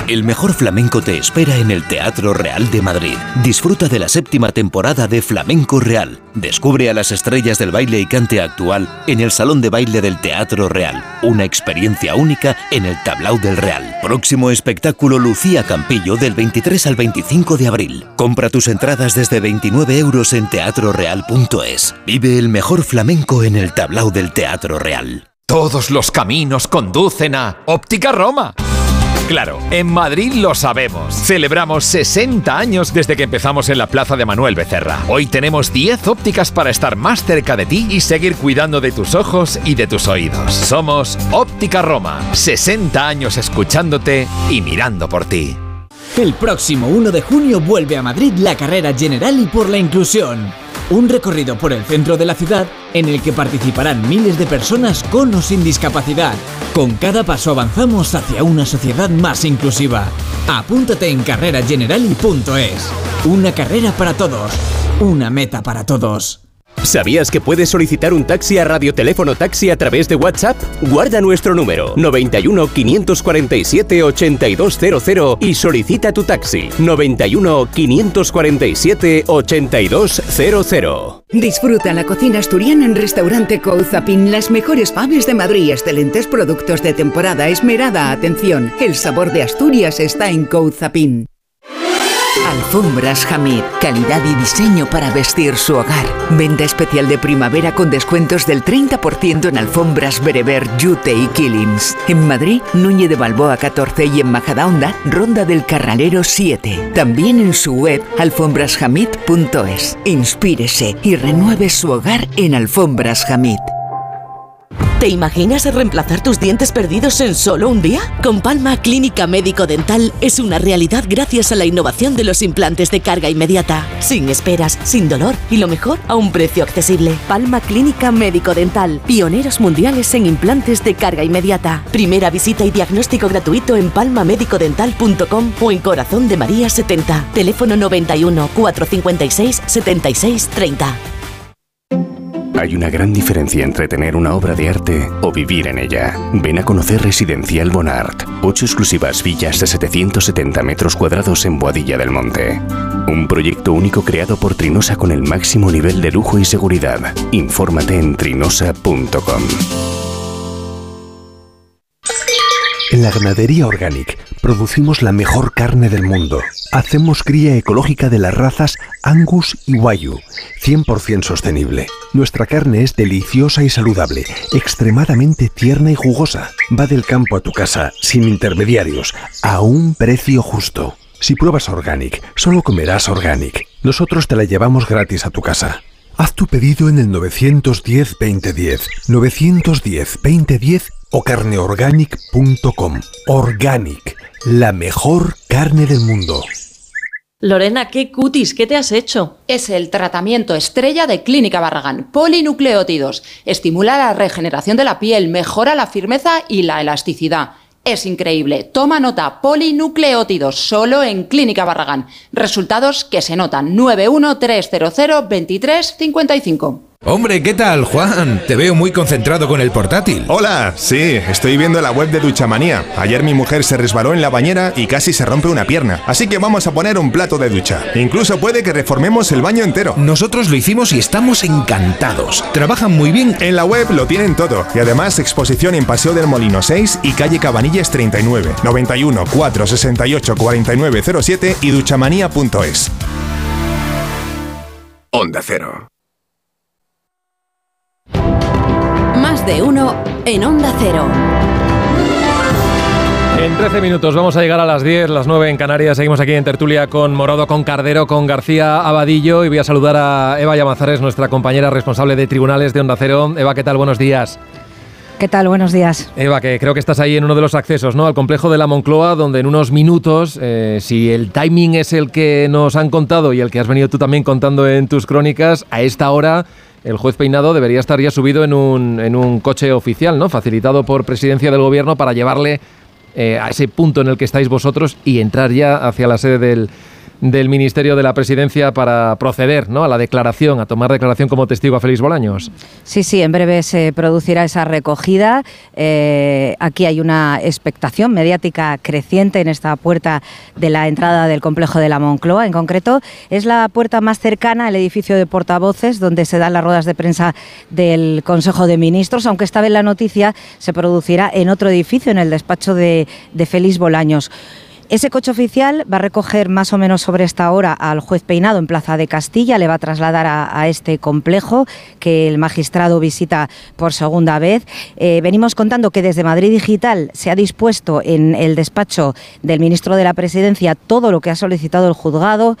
El mejor flamenco te espera en el Teatro Real de Madrid. Disfruta de la 7ª temporada de Flamenco Real. Descubre a las estrellas del baile y cante actual en el Salón de Baile del Teatro Real. Una experiencia única en el Tablao del Real. Próximo espectáculo Lucía Campillo del 23 al 25 de abril. Compra tus entradas desde 29 € en teatroreal.es. Vive el mejor flamenco en el Tablao del Teatro Real. Todos los caminos conducen a Óptica Roma. Claro, en Madrid lo sabemos. Celebramos 60 años desde que empezamos en la plaza de Manuel Becerra. Hoy tenemos 10 ópticas para estar más cerca de ti y seguir cuidando de tus ojos y de tus oídos. Somos Óptica Roma. 60 años escuchándote y mirando por ti. El próximo 1 de junio vuelve a Madrid la Carrera Generali por la Inclusión. Un recorrido por el centro de la ciudad en el que participarán miles de personas con o sin discapacidad. Con cada paso avanzamos hacia una sociedad más inclusiva. Apúntate en carreragenerali.es. Una carrera para todos. Una meta para todos. ¿Sabías que puedes solicitar un taxi a Radioteléfono Taxi a través de WhatsApp? Guarda nuestro número 91 547 8200 y solicita tu taxi 91 547 8200. Disfruta la cocina asturiana en Restaurante Couzapin, las mejores faves de Madrid, excelentes productos de temporada, esmerada atención. El sabor de Asturias está en Couzapin. Alfombras Hamid, calidad y diseño para vestir su hogar. Venta especial de primavera con descuentos del 30% en alfombras bereber, yute y killings. En Madrid, Núñez de Balboa 14 y en Majadahonda, Ronda del Carralero 7. También en su web alfombrashamid.es. Inspírese y renueve su hogar en Alfombras Hamid. ¿Te imaginas reemplazar tus dientes perdidos en solo un día? Con Palma Clínica Médico Dental es una realidad gracias a la innovación de los implantes de carga inmediata. Sin esperas, sin dolor y lo mejor, a un precio accesible. Palma Clínica Médico Dental, pioneros mundiales en implantes de carga inmediata. Primera visita y diagnóstico gratuito en palmamédicodental.com o en Corazón de María 70. Teléfono 91 456 76 30. Hay una gran diferencia entre tener una obra de arte o vivir en ella. Ven a conocer Residencial Bonart. 8 exclusivas villas de 770 metros cuadrados en Boadilla del Monte. Un proyecto único creado por Trinosa con el máximo nivel de lujo y seguridad. Infórmate en trinosa.com. En la Ganadería Organic producimos la mejor carne del mundo. Hacemos cría ecológica de las razas Angus y Wagyu, 100% sostenible. Nuestra carne es deliciosa y saludable, extremadamente tierna y jugosa. Va del campo a tu casa, sin intermediarios, a un precio justo. Si pruebas Organic, solo comerás Organic. Nosotros te la llevamos gratis a tu casa. Haz tu pedido en el 910-2010, 910-2010 o carneorganic.com. Organic, la mejor carne del mundo. Lorena, qué cutis, ¿qué te has hecho? Es el tratamiento estrella de Clínica Barragán, polinucleótidos. Estimula la regeneración de la piel, mejora la firmeza y la elasticidad. Es increíble. Toma nota, polinucleótidos, solo en Clínica Barragán. Resultados que se notan. 913002355. Hombre, ¿qué tal, Juan? Te veo muy concentrado con el portátil. Hola, sí, estoy viendo la web de Duchamanía. Ayer mi mujer se resbaló en la bañera y casi se rompe una pierna. Así que vamos a poner un plato de ducha. Incluso puede que reformemos el baño entero. Nosotros lo hicimos y estamos encantados. Trabajan muy bien. En la web lo tienen todo. Y además exposición en Paseo del Molino 6 y calle Cabanillas 39. 91 468 4907 y duchamanía.es. Onda Cero. Más de uno en Onda Cero. En 13 minutos vamos a llegar a las 10, las 9 en Canarias. Seguimos aquí en tertulia con Morodo, con Cardero, con García Abadillo y voy a saludar a Eva Llamazares, nuestra compañera responsable de tribunales de Onda Cero. Eva, ¿qué tal? Buenos días. ¿Qué tal? Buenos días. Eva, que creo que estás ahí en uno de los accesos, ¿no?, al complejo de la Moncloa, donde en unos minutos, si el timing es el que nos han contado y el que has venido tú también contando en tus crónicas, a esta hora el juez Peinado debería estar ya subido en un coche oficial, ¿no?, facilitado por Presidencia del Gobierno para llevarle a ese punto en el que estáis vosotros y entrar ya hacia la sede del Ministerio de la Presidencia para proceder, ¿no?, a la declaración, a tomar declaración como testigo a Félix Bolaños. Sí, en breve se producirá esa recogida. Aquí hay una expectación mediática creciente en esta puerta de la entrada del complejo de la Moncloa. En concreto, es la puerta más cercana al edificio de portavoces, donde se dan las ruedas de prensa del Consejo de Ministros, aunque esta vez la noticia se producirá en otro edificio, en el despacho de Félix Bolaños. Ese coche oficial va a recoger más o menos sobre esta hora al juez Peinado en Plaza de Castilla, le va a trasladar a este complejo que el magistrado visita por segunda vez. Venimos contando que desde Madrid Digital se ha dispuesto en el despacho del ministro de la Presidencia todo lo que ha solicitado el juzgado,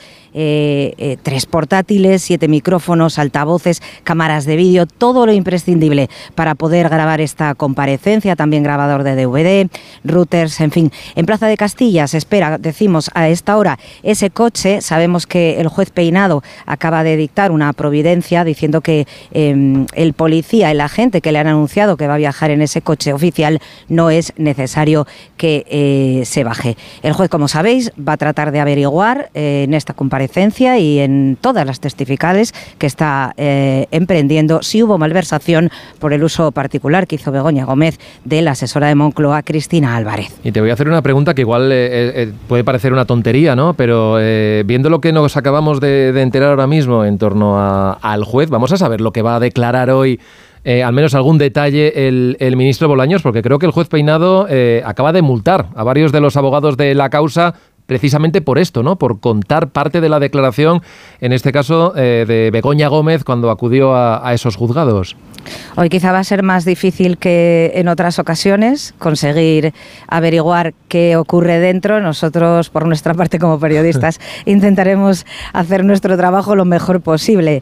3 portátiles, 7 micrófonos, altavoces, cámaras de vídeo, todo lo imprescindible para poder grabar esta comparecencia, también grabador de DVD, routers, en fin. En Plaza de Castilla se espera, decimos, a esta hora ese coche. Sabemos que el juez Peinado acaba de dictar una providencia diciendo que el policía, el agente que le han anunciado que va a viajar en ese coche oficial, no es necesario que se baje. El juez, como sabéis, va a tratar de averiguar en esta comparecencia y en todas las testificales que está emprendiendo si hubo malversación por el uso particular que hizo Begoña Gómez de la asesora de Moncloa, Cristina Álvarez. Y te voy a hacer una pregunta que igual puede parecer una tontería, ¿no? Pero viendo lo que nos acabamos de enterar ahora mismo en torno al juez, vamos a saber lo que va a declarar hoy, al menos algún detalle, el ministro Bolaños, porque creo que el juez Peinado acaba de multar a varios de los abogados de la causa precisamente por esto, ¿no?, por contar parte de la declaración, en este caso de Begoña Gómez, cuando acudió a esos juzgados. Hoy quizá va a ser más difícil que en otras ocasiones conseguir averiguar qué ocurre dentro. Nosotros, por nuestra parte como periodistas, intentaremos hacer nuestro trabajo lo mejor posible.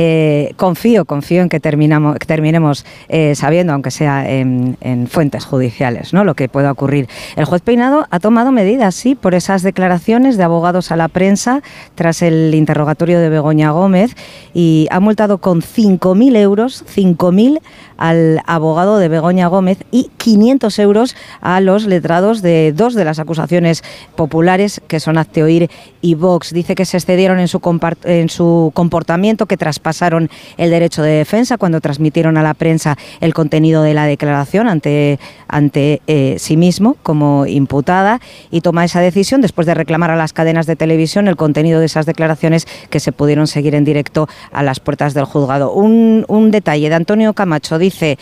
Confío en que terminemos sabiendo, aunque sea en fuentes judiciales, ¿no?, lo que pueda ocurrir. El juez Peinado ha tomado medidas, sí, por esas declaraciones de abogados a la prensa tras el interrogatorio de Begoña Gómez, y ha multado con 5.000 euros, 5.000 al abogado de Begoña Gómez y 500 euros a los letrados de 2 de las acusaciones populares, que son Hazte Oír y Vox. Dice que se excedieron en su comportamiento, que traspasaron el derecho de defensa cuando transmitieron a la prensa el contenido de la declaración ante sí mismo como imputada, y toma esa decisión después de reclamar a las cadenas de televisión el contenido de esas declaraciones que se pudieron seguir en directo a las puertas del juzgado. Un detalle de Antonio Camacho: dice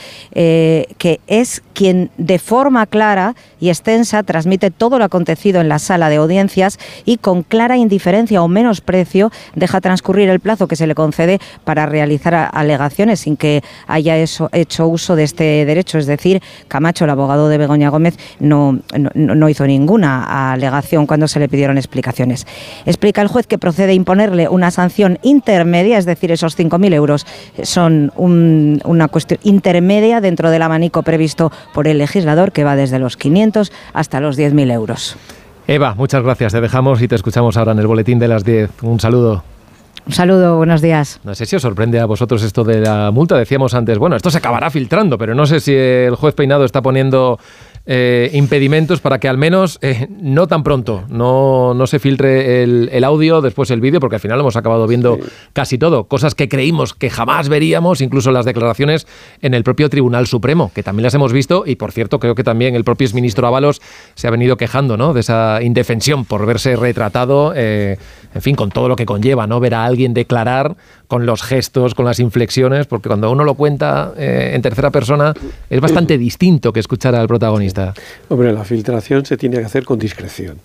que es quien de forma clara y extensa transmite todo lo acontecido en la sala de audiencias y con clara indiferencia o menosprecio deja transcurrir el plazo que se le concede para realizar alegaciones sin que haya hecho uso de este derecho. Es decir, Camacho, el abogado de Begoña Gómez, no hizo ninguna alegación cuando se le pidieron explicaciones. Explica el juez que procede a imponerle una sanción intermedia, es decir, esos 5.000 euros son una cuestión intermedia dentro del abanico previsto por el legislador, que va desde los 500 hasta los 10.000 euros. Eva, muchas gracias. Te dejamos y te escuchamos ahora en el boletín de las 10. Un saludo. Un saludo, buenos días. No sé si os sorprende a vosotros esto de la multa. Decíamos antes, bueno, esto se acabará filtrando, pero no sé si el juez Peinado está poniendo impedimentos para que al menos no tan pronto no se filtre el audio, después el vídeo, porque al final hemos acabado viendo casi todo, cosas que creímos que jamás veríamos, incluso las declaraciones en el propio Tribunal Supremo, que también las hemos visto, y por cierto creo que también el propio exministro Ábalos se ha venido quejando, ¿no?, de esa indefensión por verse retratado, en fin, con todo lo que conlleva, ¿no?, ver a alguien declarar con los gestos, con las inflexiones, porque cuando uno lo cuenta en tercera persona es bastante distinto que escuchar al protagonista. Hombre, la filtración se tiene que hacer con discreción.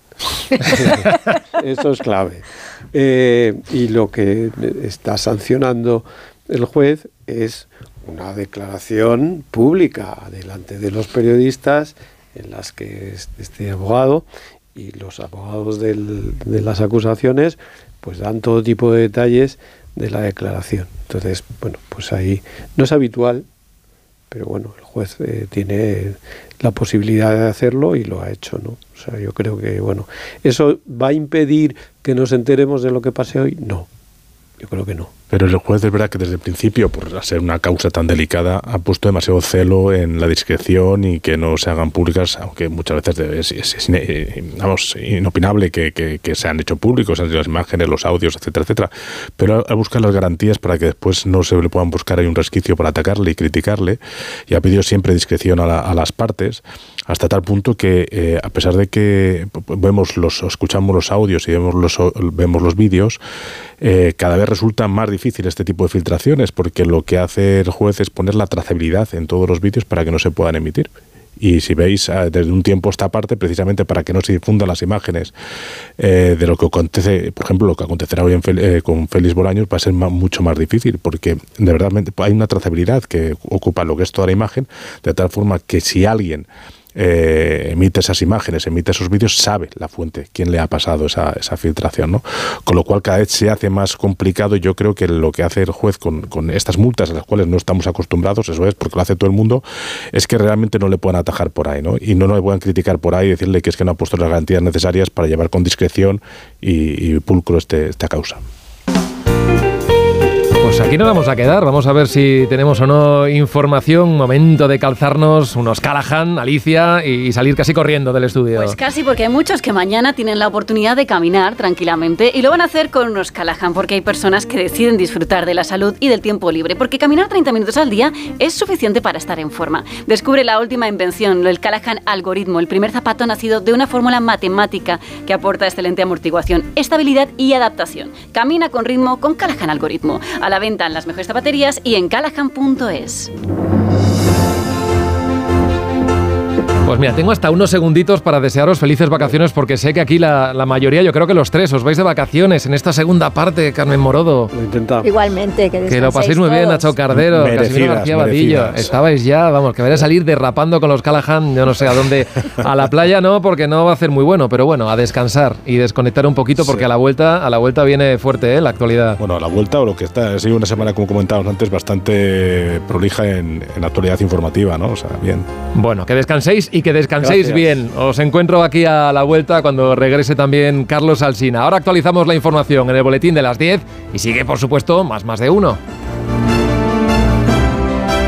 Eso es clave. Y lo que está sancionando el juez es una declaración pública delante de los periodistas en las que este abogado y los abogados de las acusaciones pues dan todo tipo de detalles de la declaración. Entonces, bueno, pues ahí no es habitual, pero bueno, el juez tiene la posibilidad de hacerlo y lo ha hecho, ¿no? O sea, yo creo que, bueno, ¿eso va a impedir que nos enteremos de lo que pase hoy? No, yo creo que no. Pero el juez es verdad que desde el principio, por ser una causa tan delicada, ha puesto demasiado celo en la discreción y que no se hagan públicas, aunque muchas veces es inopinable que se han hecho públicos, las imágenes, los audios, etcétera, etcétera. Pero ha buscado las garantías para que después no se le puedan buscar ahí un resquicio para atacarle y criticarle, y ha pedido siempre discreción a las partes, hasta tal punto que a pesar de que escuchamos los audios y vemos los vídeos, cada vez resulta más difícil este tipo de filtraciones, porque lo que hace el juez es poner la trazabilidad en todos los vídeos para que no se puedan emitir. Y si veis, desde un tiempo esta parte, precisamente para que no se difundan las imágenes de lo que acontece, por ejemplo, lo que acontecerá hoy con Félix Bolaños, va a ser mucho más difícil, porque de verdad hay una trazabilidad que ocupa lo que es toda la imagen, de tal forma que si alguien emite esas imágenes, emite esos vídeos, sabe la fuente, quién le ha pasado esa filtración, ¿no? Con lo cual cada vez se hace más complicado, y yo creo que lo que hace el juez con estas multas a las cuales no estamos acostumbrados, eso es porque lo hace todo el mundo, es que realmente no le puedan atajar por ahí, ¿no? Y no le puedan criticar por ahí y decirle que es que no ha puesto las garantías necesarias para llevar con discreción y pulcro esta causa. Pues aquí nos vamos a quedar, vamos a ver si tenemos o no información, momento de calzarnos unos Callahan, Alicia, y salir casi corriendo del estudio. Pues casi, porque hay muchos que mañana tienen la oportunidad de caminar tranquilamente y lo van a hacer con unos Callahan, porque hay personas que deciden disfrutar de la salud y del tiempo libre, porque caminar 30 minutos al día es suficiente para estar en forma. Descubre la última invención, el Callahan Algoritmo, el primer zapato nacido de una fórmula matemática que aporta excelente amortiguación, estabilidad y adaptación. Camina con ritmo con Callahan Algoritmo. A la venta en las mejores zapaterías y en callahan.es. Pues mira, tengo hasta unos segunditos para desearos felices vacaciones, porque sé que aquí la mayoría, yo creo que los tres, os vais de vacaciones en esta segunda parte, Carmen Morodo. Lo he intentado. Igualmente, que lo paséis muy bien, Nacho Cardero, Casimiro García Vadillo. Estabais ya, vamos, que vais a salir derrapando con los Callahan, yo no sé a dónde, a la playa no, porque no va a ser muy bueno, pero bueno, a descansar y desconectar un poquito, porque a la vuelta viene fuerte, la actualidad. Bueno, a la vuelta, o lo que está, ha sido una semana, como comentábamos antes, bastante prolija en actualidad informativa, ¿no? O sea, bien. Bueno, que descanséis y que descanséis bien. Os encuentro aquí a la vuelta cuando regrese también Carlos Alsina. Ahora actualizamos la información en el boletín de las 10 y sigue, por supuesto, Más de Uno.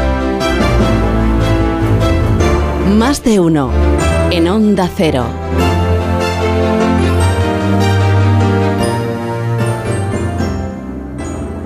Más de Uno en Onda Cero.